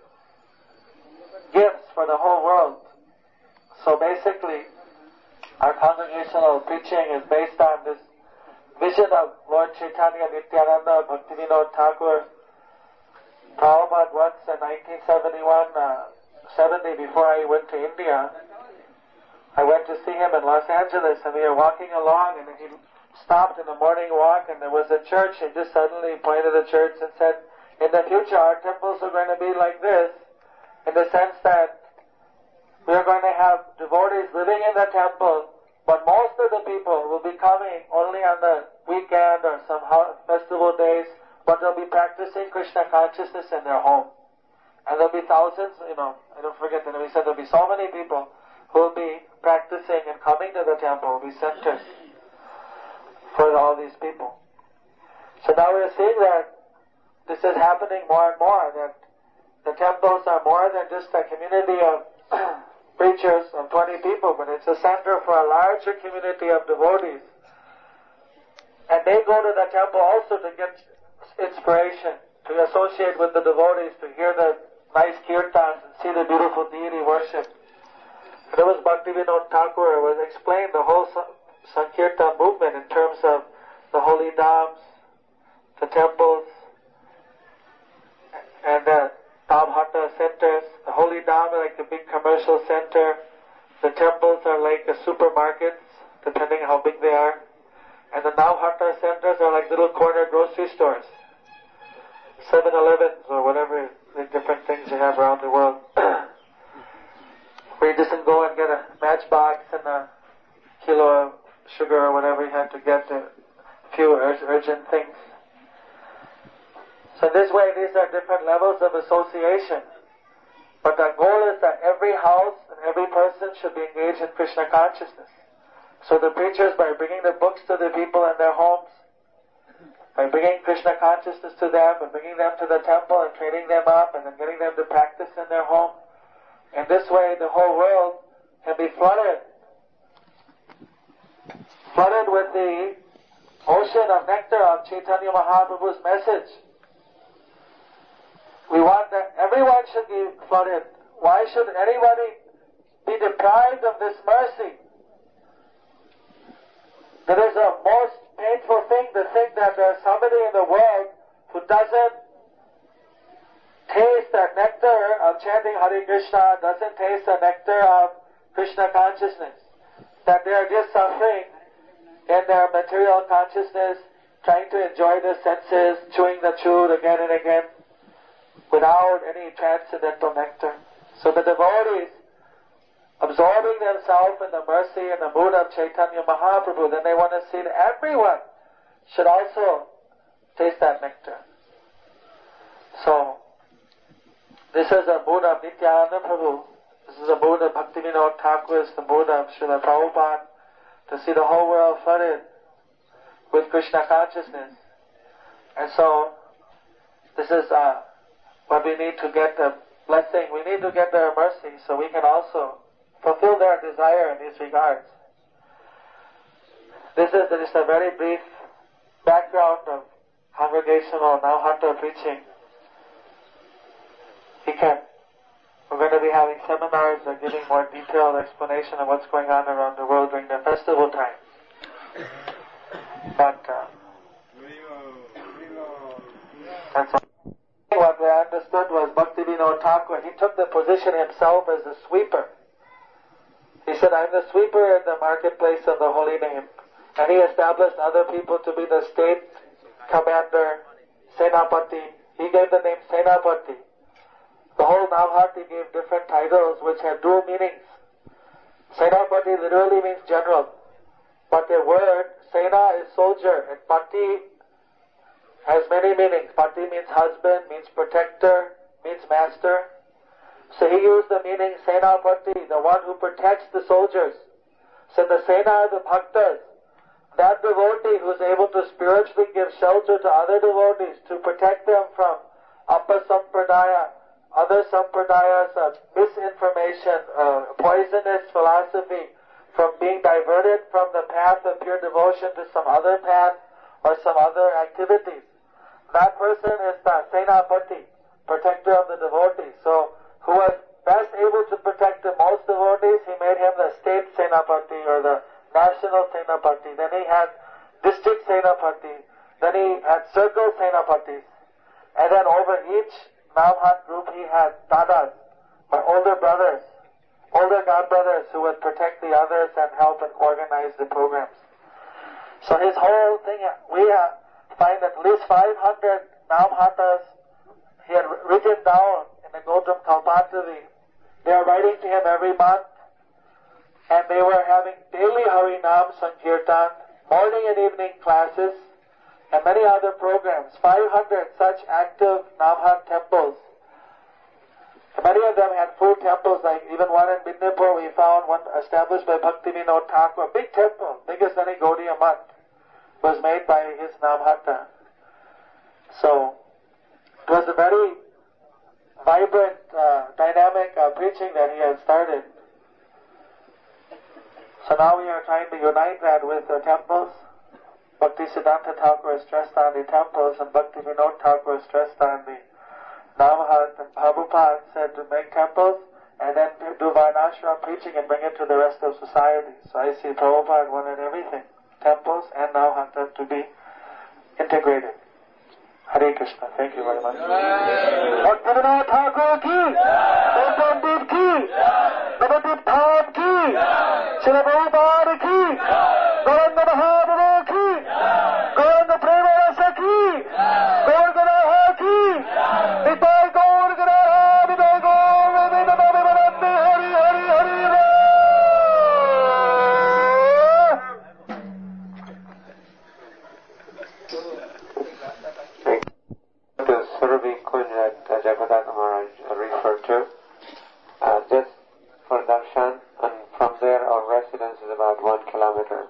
gifts for the whole world. So basically, our congregational preaching is based on this vision of Lord Chaitanya Nityananda, Bhaktivinoda Thakur. Prabhupada once in nineteen seventy-one, uh, seventy, before I went to India, I went to see him in Los Angeles, and we were walking along, and he stopped in the morning walk, and there was a church. He just suddenly pointed at the church and said, in the future our temples are going to be like this, in the sense that we are going to have devotees living in the temple, but most of the people will be coming only on the weekend or some festival days, but they'll be practicing Krishna consciousness in their home. And there'll be thousands, you know, I don't forget that we said there'll be so many people who will be practicing and coming to the temple, will be centers for all these people. So now we're seeing that this is happening more and more, that the temples are more than just a community of preachers of twenty people, but it's a center for a larger community of devotees. And they go to the temple also to get inspiration, to associate with the devotees, to hear the nice kirtans and see the beautiful deity worship. There was Bhaktivinoda Thakur was explained the whole Sankirtan movement in terms of the holy dhams, the temples, and the Dhamhata centers. The holy dham are like a big commercial center. The temples are like the supermarkets, depending how big they are. And the Navhata centers are like little corner grocery stores, seven elevens or whatever the different things you have around the world. Where you just can go and get a matchbox and a kilo of sugar or whatever you have to get, a few ur- urgent things. So this way, these are different levels of association. But the goal is that every house and every person should be engaged in Krishna consciousness. So the preachers, by bringing the books to the people in their homes, by bringing Krishna consciousness to them, by bringing them to the temple and training them up and then getting them to practice in their home, in this way the whole world can be flooded. Flooded with the ocean of nectar of Chaitanya Mahaprabhu's message. We want that everyone should be flooded. Why should anybody be deprived of this mercy? It is a most painful thing to think that there's somebody in the world who doesn't taste the nectar of chanting Hare Krishna, doesn't taste the nectar of Krishna consciousness. That they are just suffering in their material consciousness, trying to enjoy the senses, chewing the chewed again and again, without any transcendental nectar. So the devotees, absorbing themselves in the mercy and the mood of Chaitanya Mahaprabhu, then they want to see that everyone should also taste that nectar. So, this is a mood of Nityananda Prabhu. This is a mood of Bhaktivinoda Thakur, the mood of Srila Prabhupada, to see the whole world flooded with Krishna consciousness. And so, this is uh, what we need to get the blessing. We need to get their mercy so we can also fulfill their desire in these regards. This is just a very brief background of congregational Navhata preaching. We can. We're going to be having seminars or giving more detailed explanation of what's going on around the world during the festival time. But uh, that's all. What we understood was Bhaktivinoda Thakur, he took the position himself as a sweeper. He said, I'm the sweeper in the marketplace of the holy name. And he established other people to be the state commander, Senapati. He gave the name Senapati. The whole Navhati gave different titles which had dual meanings. Senapati literally means general. But the word Sena is soldier, and Pati has many meanings. Pati means husband, means protector, means master. So he used the meaning Senapati, the one who protects the soldiers. So the Sena are the bhaktas. That devotee who is able to spiritually give shelter to other devotees, to protect them from Apasampradaya, other sampradayas of misinformation, uh, poisonous philosophy, from being diverted from the path of pure devotion to some other path or some other activities. That person is the Senapati, protector of the devotees. So, who was best able to protect the most devotees, he made him the state Senapati or the national Senapati. Then he had district Senapati. Then he had circle Senapatis. And then over each Navhat group he had Dadas, or older brothers, older god brothers who would protect the others and help and organize the programs. So his whole thing, we uh, find at least five hundred Navhatas he had written down in the Gotram Kalpatavi. They are writing to him every month, and they were having daily Harinam Sankirtan, morning and evening classes, and many other programs. five hundred such active Namhan temples. Many of them had full temples, like even one in Midnapur we found, one established by Bhakti Vinod Thakur, a big temple, biggest than a Gaudiya Math, was made by his Namhata. So, it was a very vibrant, uh, dynamic uh, preaching that he had started. So now we are trying to unite that with the temples. Bhakti Siddhanta Thakur is stressed on the temples, and Bhakti Vinod Thakur is stressed on the Namhat, and Prabhupada said to make temples and then do Varnashram preaching and bring it to the rest of society. So I see Prabhupada wanted everything, temples and Namhat, to be integrated. Hare Krishna. Thank you very much. Bhakti Vinod Thakur ki, Gautam Dev ki, Navadip Dham ki, Srila Prabhupada ki, Gauranga Mahaprabhu ki, Gauranga Prema Rasa ki, Gauranga Raha ki, Nitai Gaur Garaha, Nitai Gaur Govinda Bhavanande, Hari Hari Hari Hari. The Surabhi Kunj that Jagannatha Maharaj referred to, uh, just for darshan, and from there our residence is about one kilometer.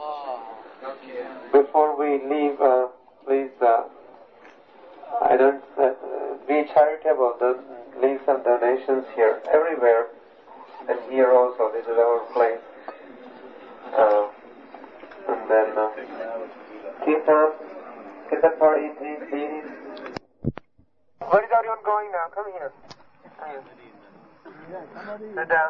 Before we leave, uh, please, uh, I don't, uh, be charitable, don't leave some donations here, everywhere, and here also, this is our place. Uh, and then, uh, Kirtan, Kirtan party, please, please. Where is everyone going now? Come here. Come here. Sit down.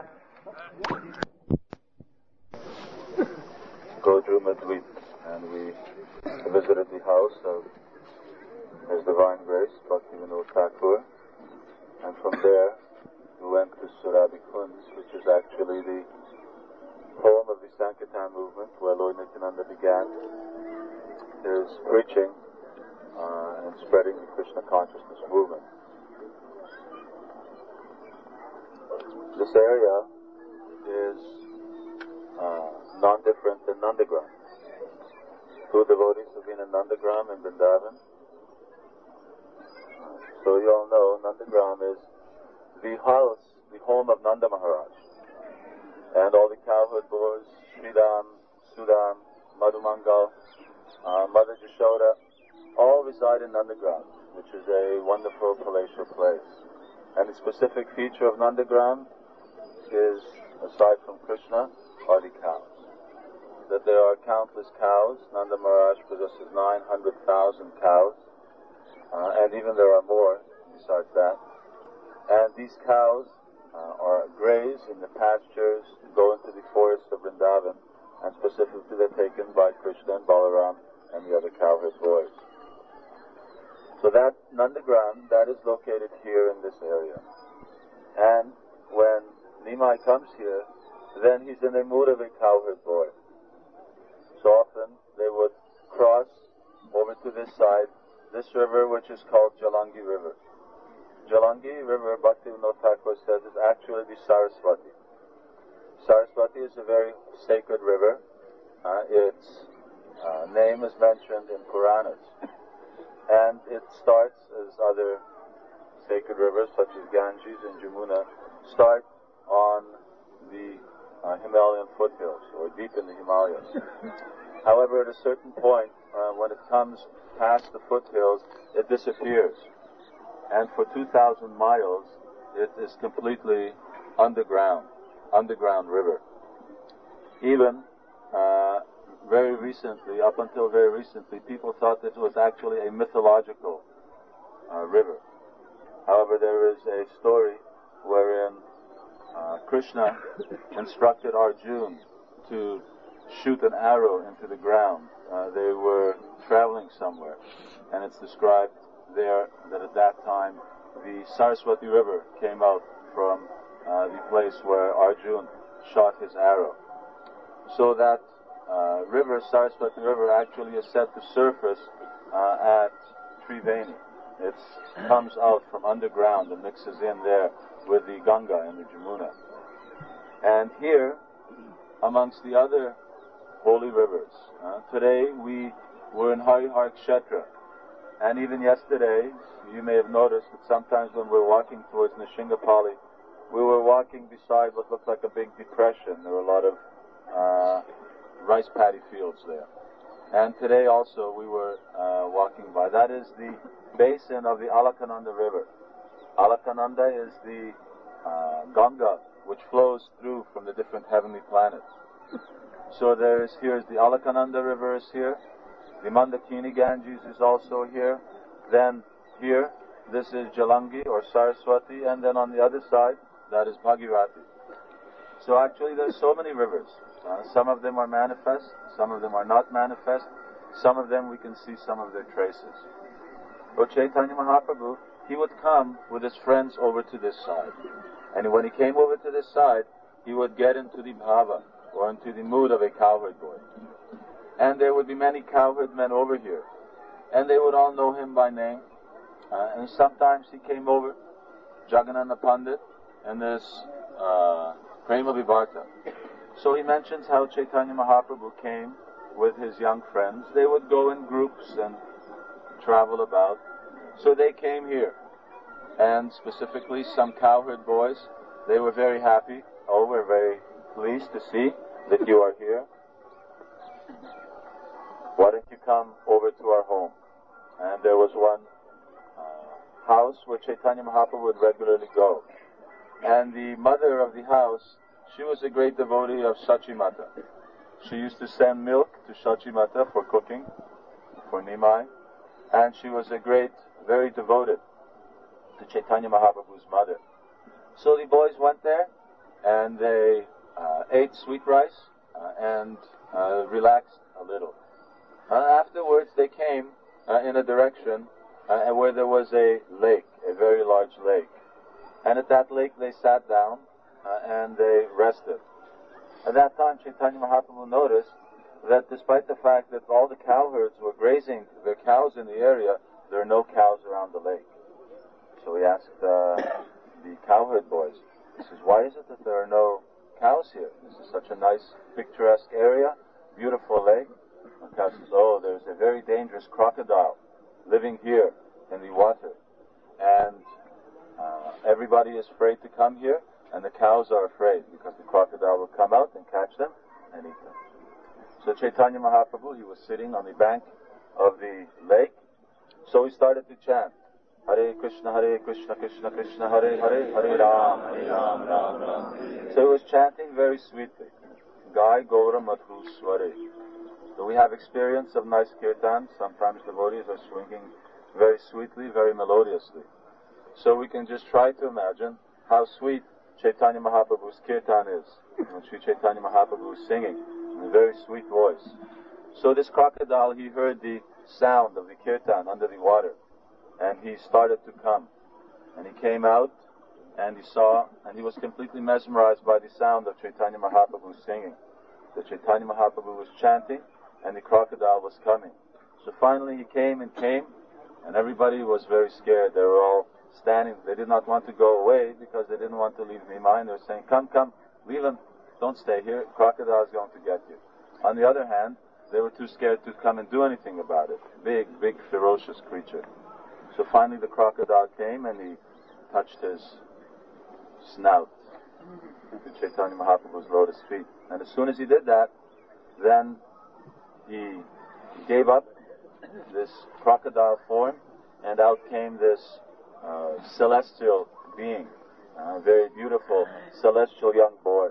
Go to Madhvit, and we visited the house of His Divine Grace, Bhakti Vinod Thakur, and from there we went to Surabhi Kunj, which is actually the home of the Sankirtan movement, where Lord Nityananda began his preaching uh, and spreading the Krishna consciousness movement. This area is uh, non-different than Nandagram. Two devotees have been in Nandagram and Vrindavan. So you all know Nandagram is the house, the home of Nanda Maharaj. And all the cowherd boys, Sridham, Sudham, Madhumangal, uh, Mother Jashoda, all reside in Nandagram, which is a wonderful palatial place. And the specific feature of Nandagram is, aside from Krishna, are the cows. That there are countless cows. Nanda Maharaj possesses nine hundred thousand cows, uh, and even there are more besides that. And these cows uh, are graze in the pastures, go into the forest of Vrindavan, and specifically they're taken by Krishna and Balaram and the other cowherd boys. So that Nandagram, that is located here in this area. And when Nimai comes here, then he's in the mood of a cowherd boy. So often they would cross over to this side, this river which is called Jalangi River. Jalangi River, Bhakti Vinod Thakur says, is actually the Saraswati. Saraswati is a very sacred river. Uh, its uh, name is mentioned in Puranas. And it starts, as other sacred rivers such as Ganges and Jamuna, start on the uh, Himalayan foothills, or deep in the Himalayas. However, at a certain point, uh, when it comes past the foothills, it disappears. And for two thousand miles, it is completely underground, underground river. Even uh, very recently, up until very recently, people thought that it was actually a mythological uh, river. However, there is a story wherein uh, Krishna instructed Arjuna to shoot an arrow into the ground. Uh, they were traveling somewhere, and it's described there that at that time the Saraswati River came out from uh, the place where Arjuna shot his arrow. So that uh, river, Saraswati River, actually is said to surface uh, at Triveni. It that comes out from underground and mixes in there with the Ganga and the Jamuna. And here, amongst the other holy rivers, uh, today we were in Harihar Kshetra. And even yesterday, you may have noticed that sometimes when we're walking towards Nishingapali, we were walking beside what looked like a big depression. There were a lot of uh, rice paddy fields there. And today also we were uh, walking by. That is the basin of the Alakananda River. Alakananda is the uh, Ganga which flows through from the different heavenly planets. So there is, here is the Alakananda River is here. The Mandakini Ganges is also here. Then here, this is Jalangi or Saraswati, and then on the other side, that is Bhagirathi. So actually there's so many rivers. Uh, some of them are manifest, some of them are not manifest, some of them we can see some of their traces. But Chaitanya Mahaprabhu, he would come with his friends over to this side. And when he came over to this side, he would get into the bhava, or into the mood of a cowherd boy. And there would be many cowherd men over here. And they would all know him by name. Uh, and sometimes he came over, Jagannatha Pandit, and this uh, Prema Vivarta. So he mentions how Chaitanya Mahaprabhu came with his young friends. They would go in groups and travel about. So they came here. And specifically some cowherd boys, they were very happy. Oh, we're very pleased to see that you are here. Why don't you come over to our home? And there was one uh, house where Chaitanya Mahaprabhu would regularly go. And the mother of the house, she was a great devotee of Shachimata. She used to send milk to Shachimata for cooking, for Nimai. And she was a great, very devoted to Chaitanya Mahaprabhu's mother. So the boys went there and they uh, ate sweet rice uh, and uh, relaxed a little. Uh, afterwards they came uh, in a direction uh, where there was a lake, a very large lake. And at that lake they sat down uh, and they rested. At that time Chaitanya Mahaprabhu noticed that despite the fact that all the cowherds were grazing their cows in the area, there are no cows around the lake. So he asked uh, the cowherd boys, he says, why is it that there are no cows here? This is such a nice, picturesque area, beautiful lake. And the cow says, oh, there's a very dangerous crocodile living here in the water. And uh, everybody is afraid to come here, and the cows are afraid because the crocodile will come out and catch them and eat them. So Chaitanya Mahaprabhu, he was sitting on the bank of the lake, so he started to chant, Hare Krishna, Hare Krishna, Krishna Krishna, Hare Hare, Hare Ram, Hare Ram, Ram Ram. So he was chanting very sweetly, Gai Gaura Madhu Sware. So we have experience of nice kirtan. Sometimes devotees are swinging very sweetly, very melodiously. So we can just try to imagine how sweet Chaitanya Mahaprabhu's kirtan is. When Sri Chaitanya Mahaprabhu is singing in a very sweet voice. So this crocodile, he heard the sound of the kirtan under the water. And he started to come. And he came out, and he saw, and he was completely mesmerized by the sound of Chaitanya Mahaprabhu singing. The Chaitanya Mahaprabhu was chanting, and the crocodile was coming. So finally he came and came, and everybody was very scared. They were all standing. They did not want to go away because they didn't want to leave Nimai. They were saying, come, come, leave him. Don't stay here. Crocodile is going to get you. On the other hand, they were too scared to come and do anything about it. Big, big, ferocious creature. So finally the crocodile came and he touched his snout to Chaitanya Mahaprabhu's lotus feet. And as soon as he did that, then he gave up this crocodile form, and out came this uh, celestial being, a very beautiful celestial young boy.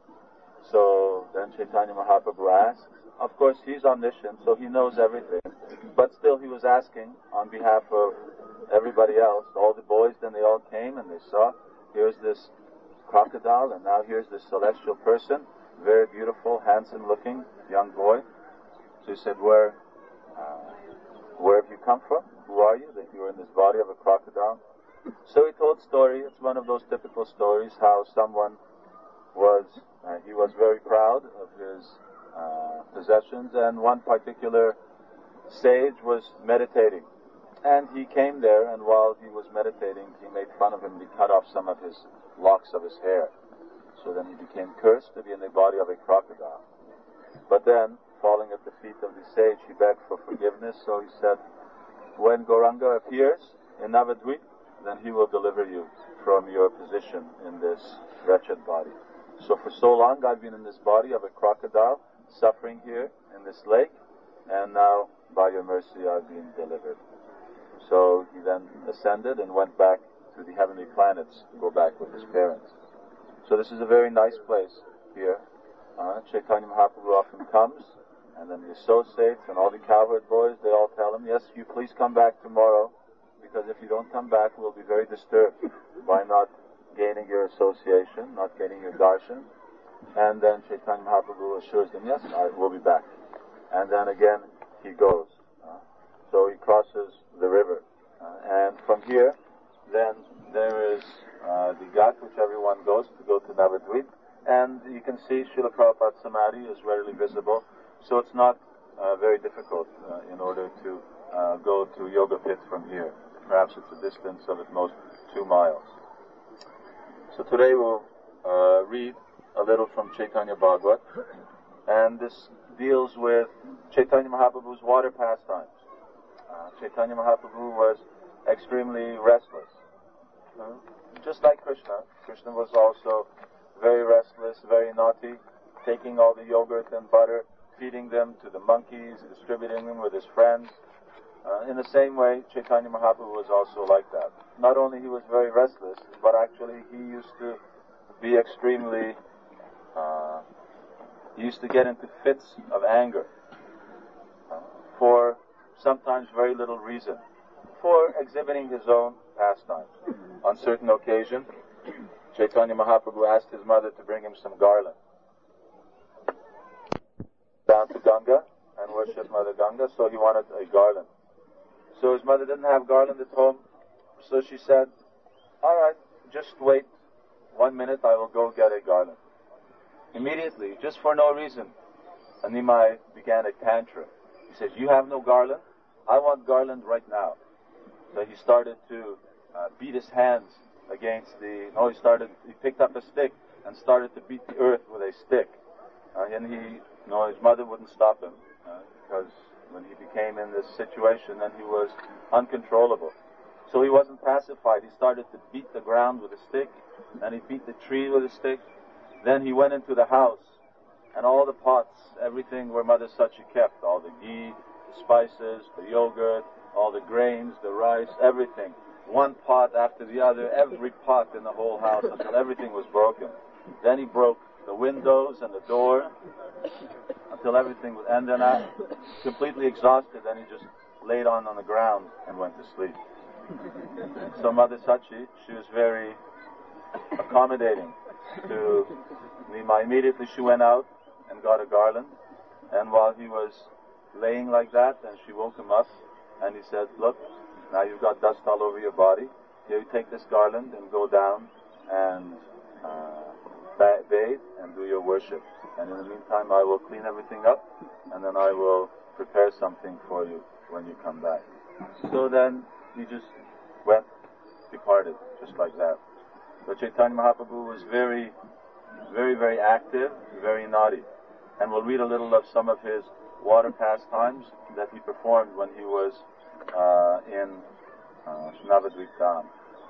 So then Chaitanya Mahaprabhu asked, of course he's omniscient, so he knows everything, but still he was asking on behalf of everybody else, all the boys. Then they all came and they saw, here's this crocodile, and now here's this celestial person, very beautiful, handsome looking young boy. So he said, where uh, where have you come from? Who are you that you are in this body of a crocodile? So he told story. It's one of those typical stories how someone was, uh, he was very proud of his uh, possessions, and one particular sage was meditating. and he came there, and while he was meditating, he made fun of him and he cut off some of his locks of his hair. So then he became cursed to be in the body of a crocodile. But then, falling at the feet of the sage, he begged for forgiveness, so he said, when Gauranga appears in Navadvip, then he will deliver you from your position in this wretched body. So for so long I've been in this body of a crocodile, suffering here in this lake, and now by your mercy I've been delivered. So he then ascended and went back to the heavenly planets to go back with his parents. So this is a very nice place here. Uh, Chaitanya Mahaprabhu often comes, and then the associates and all the cowherd boys, they all tell him, yes, you please come back tomorrow, because if you don't come back, we'll be very disturbed by not gaining your association, not gaining your darshan. And then Chaitanya Mahaprabhu assures them, yes, I will be back. And then again, he goes. Uh, so he crosses the river. Uh, and from here, then there is uh, the ghat, which everyone goes to go to Navadvip. And you can see Srila Prabhupada's Samadhi is readily visible. So it's not uh, very difficult uh, in order to uh, go to Yoga Pit from here. Perhaps it's a distance of at most two miles. So today we'll uh, read a little from Chaitanya Bhagavat, and this deals with Chaitanya Mahaprabhu's water pastimes. Uh, Chaitanya Mahaprabhu was extremely restless. Uh, just like Krishna. Krishna was also very restless, very naughty, taking all the yogurt and butter, feeding them to the monkeys, distributing them with his friends. Uh, in the same way, Chaitanya Mahaprabhu was also like that. Not only he was very restless, but actually he used to be extremely, uh, he used to get into fits of anger uh, for sometimes very little reason, for exhibiting his own pastimes. On certain occasion, Chaitanya Mahaprabhu asked his mother to bring him some garland. Down to Ganga and worship Mother Ganga, so he wanted a garland. So his mother didn't have garland at home, so she said, all right, just wait one minute, I will go get a garland. Immediately, just for no reason, Nimai began a tantrum. He says, you have no garland? I want garland right now. So he started to uh, beat his hands against the, no, he started, he picked up a stick and started to beat the earth with a stick. Uh, and he, you know, his mother wouldn't stop him, uh, because when he became in this situation, then he was uncontrollable. So he wasn't pacified. He started to beat the ground with a stick, and he beat the tree with a stick. Then he went into the house, and all the pots, everything where Mother Sachi kept, all the ghee, the spices, the yogurt, all the grains, the rice, everything. One pot after the other, every pot in the whole house, until everything was broken. Then he broke the windows and the door, until everything was, and then I, completely exhausted, then he just laid on on the ground and went to sleep. So Mother Sachi, she was very accommodating to Nimai. Immediately she went out and got a garland, and while he was laying like that, then she woke him up, and he said, look, now you've got dust all over your body, here you take this garland and go down and uh, bathe and do your worship. And in the meantime, I will clean everything up, and then I will prepare something for you when you come back. So then he just went, departed, just like that. But Chaitanya Mahaprabhu was very, very, very active, very naughty. And we'll read a little of some of his water pastimes that he performed when he was uh, in uh, Navadvip Dham.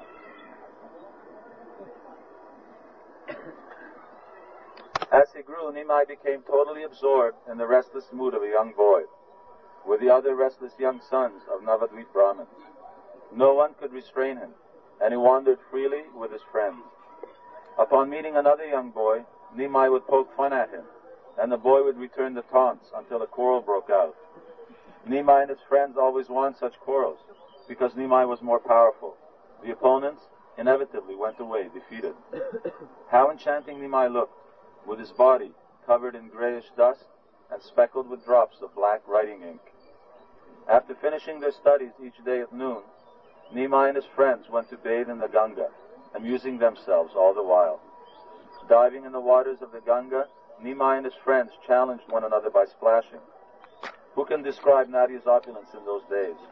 As he grew, Nimai became totally absorbed in the restless mood of a young boy, with the other restless young sons of Navadvip Brahmins. No one could restrain him, and he wandered freely with his friends. Upon meeting another young boy, Nimai would poke fun at him, and the boy would return the taunts until a quarrel broke out. Nimai and his friends always won such quarrels, because Nimai was more powerful. The opponents inevitably went away defeated. How enchanting Nimai looked, with his body covered in grayish dust and speckled with drops of black writing ink. After finishing their studies each day at noon, Nimai and his friends went to bathe in the Ganga, amusing themselves all the while. Diving in the waters of the Ganga, Nimai and his friends challenged one another by splashing. Who can describe Nadia's opulence in those days?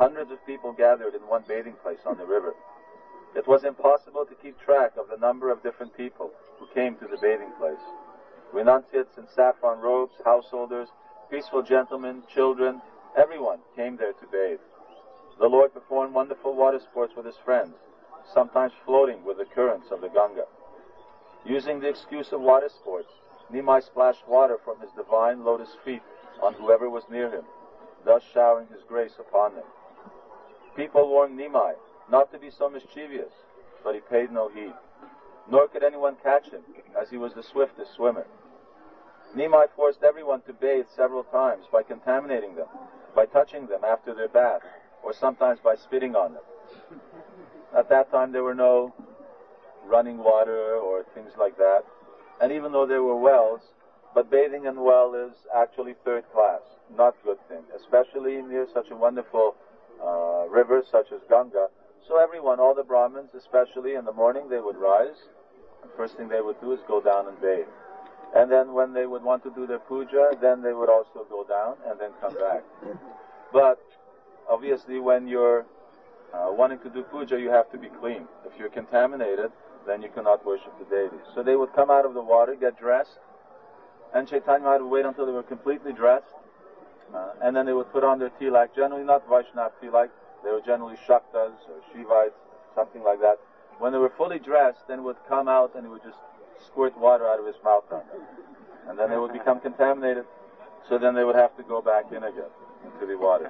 hundreds of people gathered in one bathing place on the river. It was impossible to keep track of the number of different people who came to the bathing place. Renunciates in saffron robes, householders, peaceful gentlemen, children, everyone came there to bathe. The Lord performed wonderful water sports with his friends, sometimes floating with the currents of the Ganga. Using the excuse of water sports, Nimai splashed water from his divine lotus feet on whoever was near him, thus showering his grace upon them. People warned Nimai not to be so mischievous, but he paid no heed. Nor could anyone catch him, as he was the swiftest swimmer. Nimai forced everyone to bathe several times by contaminating them, by touching them after their bath, or sometimes by spitting on them. At that time there were no running water or things like that, and even though there were wells, but bathing in well is actually third class, not good thing, especially near such a wonderful uh, river such as Ganga. So everyone, all the Brahmins, especially in the morning, they would rise. The first thing they would do is go down and bathe. And then when they would want to do their puja, then they would also go down and then come back. But obviously when you're uh, wanting to do puja, you have to be clean. If you're contaminated, then you cannot worship the deities. So they would come out of the water, get dressed, and Chaitanya Mahaprabhu would wait until they were completely dressed, uh, and then they would put on their tilak, generally not Vaishnava tilak, they were generally Shaktas or Shivites, something like that. When they were fully dressed, then he would come out and he would just squirt water out of his mouth on them. And then they would become contaminated, so then they would have to go back in again into the water.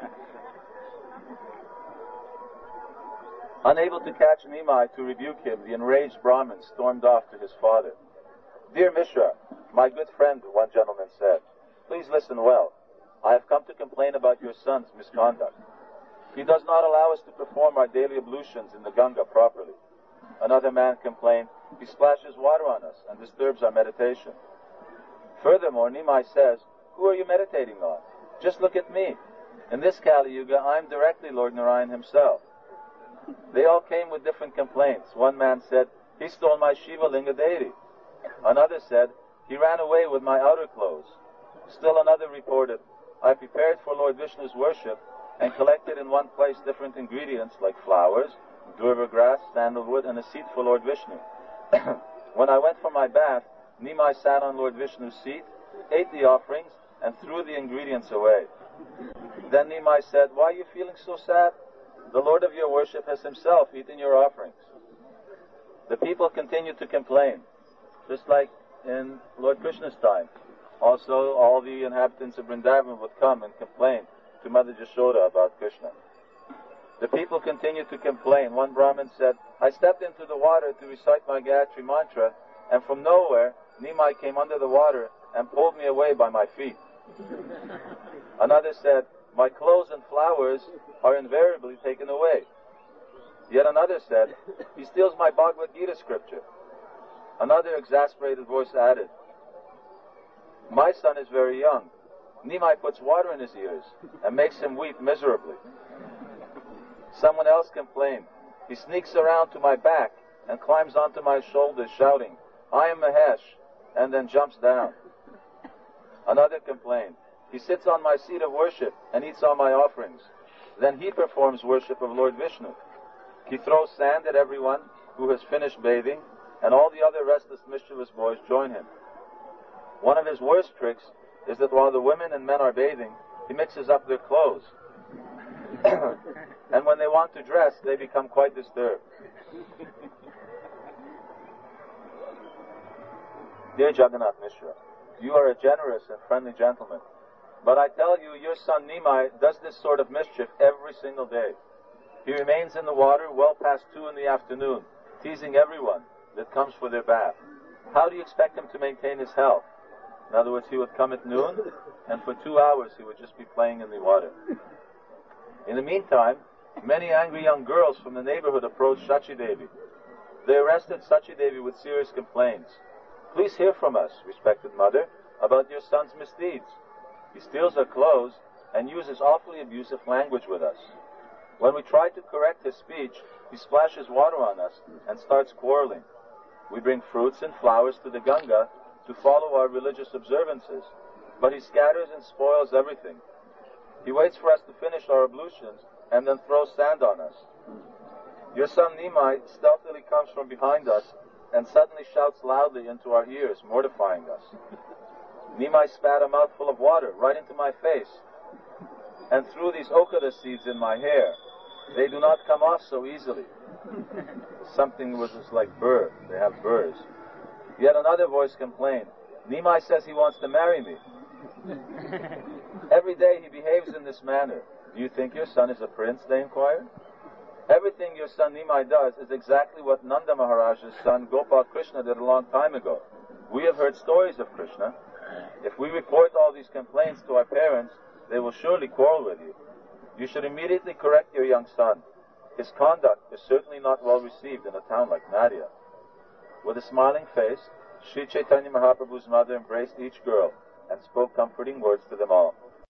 Unable to catch Nimai to rebuke him, the enraged Brahmin stormed off to his father. Dear Mishra, my good friend, one gentleman said, please listen well. I have come to complain about your son's misconduct. He does not allow us to perform our daily ablutions in the Ganga properly. Another man complained, he splashes water on us and disturbs our meditation. Furthermore, Nimai says, who are you meditating on? Just look at me. In this Kali Yuga, I am directly Lord Narayan himself. They all came with different complaints. One man said, he stole my Shiva Linga deity. Another said, he ran away with my outer clothes. Still another reported, I prepared for Lord Vishnu's worship and collected in one place different ingredients like flowers, durva grass, sandalwood, and a seat for Lord Vishnu. When I went for my bath, Nimai sat on Lord Vishnu's seat, ate the offerings, and threw the ingredients away. Then Nimai said, why are you feeling so sad? The Lord of your worship has himself eaten your offerings. The people continued to complain, just like in Lord Krishna's time. Also, all the inhabitants of Vrindavan would come and complain to Mother Yashoda about Krishna. The people continued to complain. One Brahmin said, I stepped into the water to recite my Gayatri mantra, and from nowhere, Nimai came under the water and pulled me away by my feet. Another said, my clothes and flowers are invariably taken away. Yet another said, he steals my Bhagavad Gita scripture. Another exasperated voice added, my son is very young. Nimai puts water in his ears and makes him weep miserably. Someone else complained, he sneaks around to my back and climbs onto my shoulders shouting, I am Mahesh, and then jumps down. Another complained, he sits on my seat of worship and eats all my offerings. Then he performs worship of Lord Vishnu. He throws sand at everyone who has finished bathing, and all the other restless, mischievous boys join him. One of his worst tricks is that while the women and men are bathing, he mixes up their clothes. And when they want to dress, they become quite disturbed. Dear Jagannath Mishra, you are a generous and friendly gentleman, but I tell you, your son Nimai does this sort of mischief every single day. He remains in the water well past two in the afternoon, teasing everyone that comes for their bath. How do you expect him to maintain his health? In other words, he would come at noon, and for two hours he would just be playing in the water. In the meantime, many angry young girls from the neighborhood approached Sachi Devi. They arrested Sachi Devi with serious complaints. Please hear from us, respected mother, about your son's misdeeds. He steals our clothes and uses awfully abusive language with us. When we try to correct his speech, he splashes water on us and starts quarreling. We bring fruits and flowers to the Ganga to follow our religious observances, but he scatters and spoils everything. He waits for us to finish our ablutions and then throws sand on us. Your son Nimai stealthily comes from behind us and suddenly shouts loudly into our ears, mortifying us. Nimai spat a mouthful of water right into my face and threw these okada seeds in my hair. They do not come off so easily. Something was just like burr. They have burrs. Yet another voice complained, Nimai says he wants to marry me. Every day he behaves in this manner. Do you think your son is a prince? They inquired. Everything your son Nimai does is exactly what Nanda Maharaj's son Gopal Krishna did a long time ago. We have heard stories of Krishna. If we report all these complaints to our parents, they will surely quarrel with you. You should immediately correct your young son. His conduct is certainly not well received in a town like Nadia. With a smiling face, Sri Chaitanya Mahaprabhu's mother embraced each girl and spoke comforting words to them all.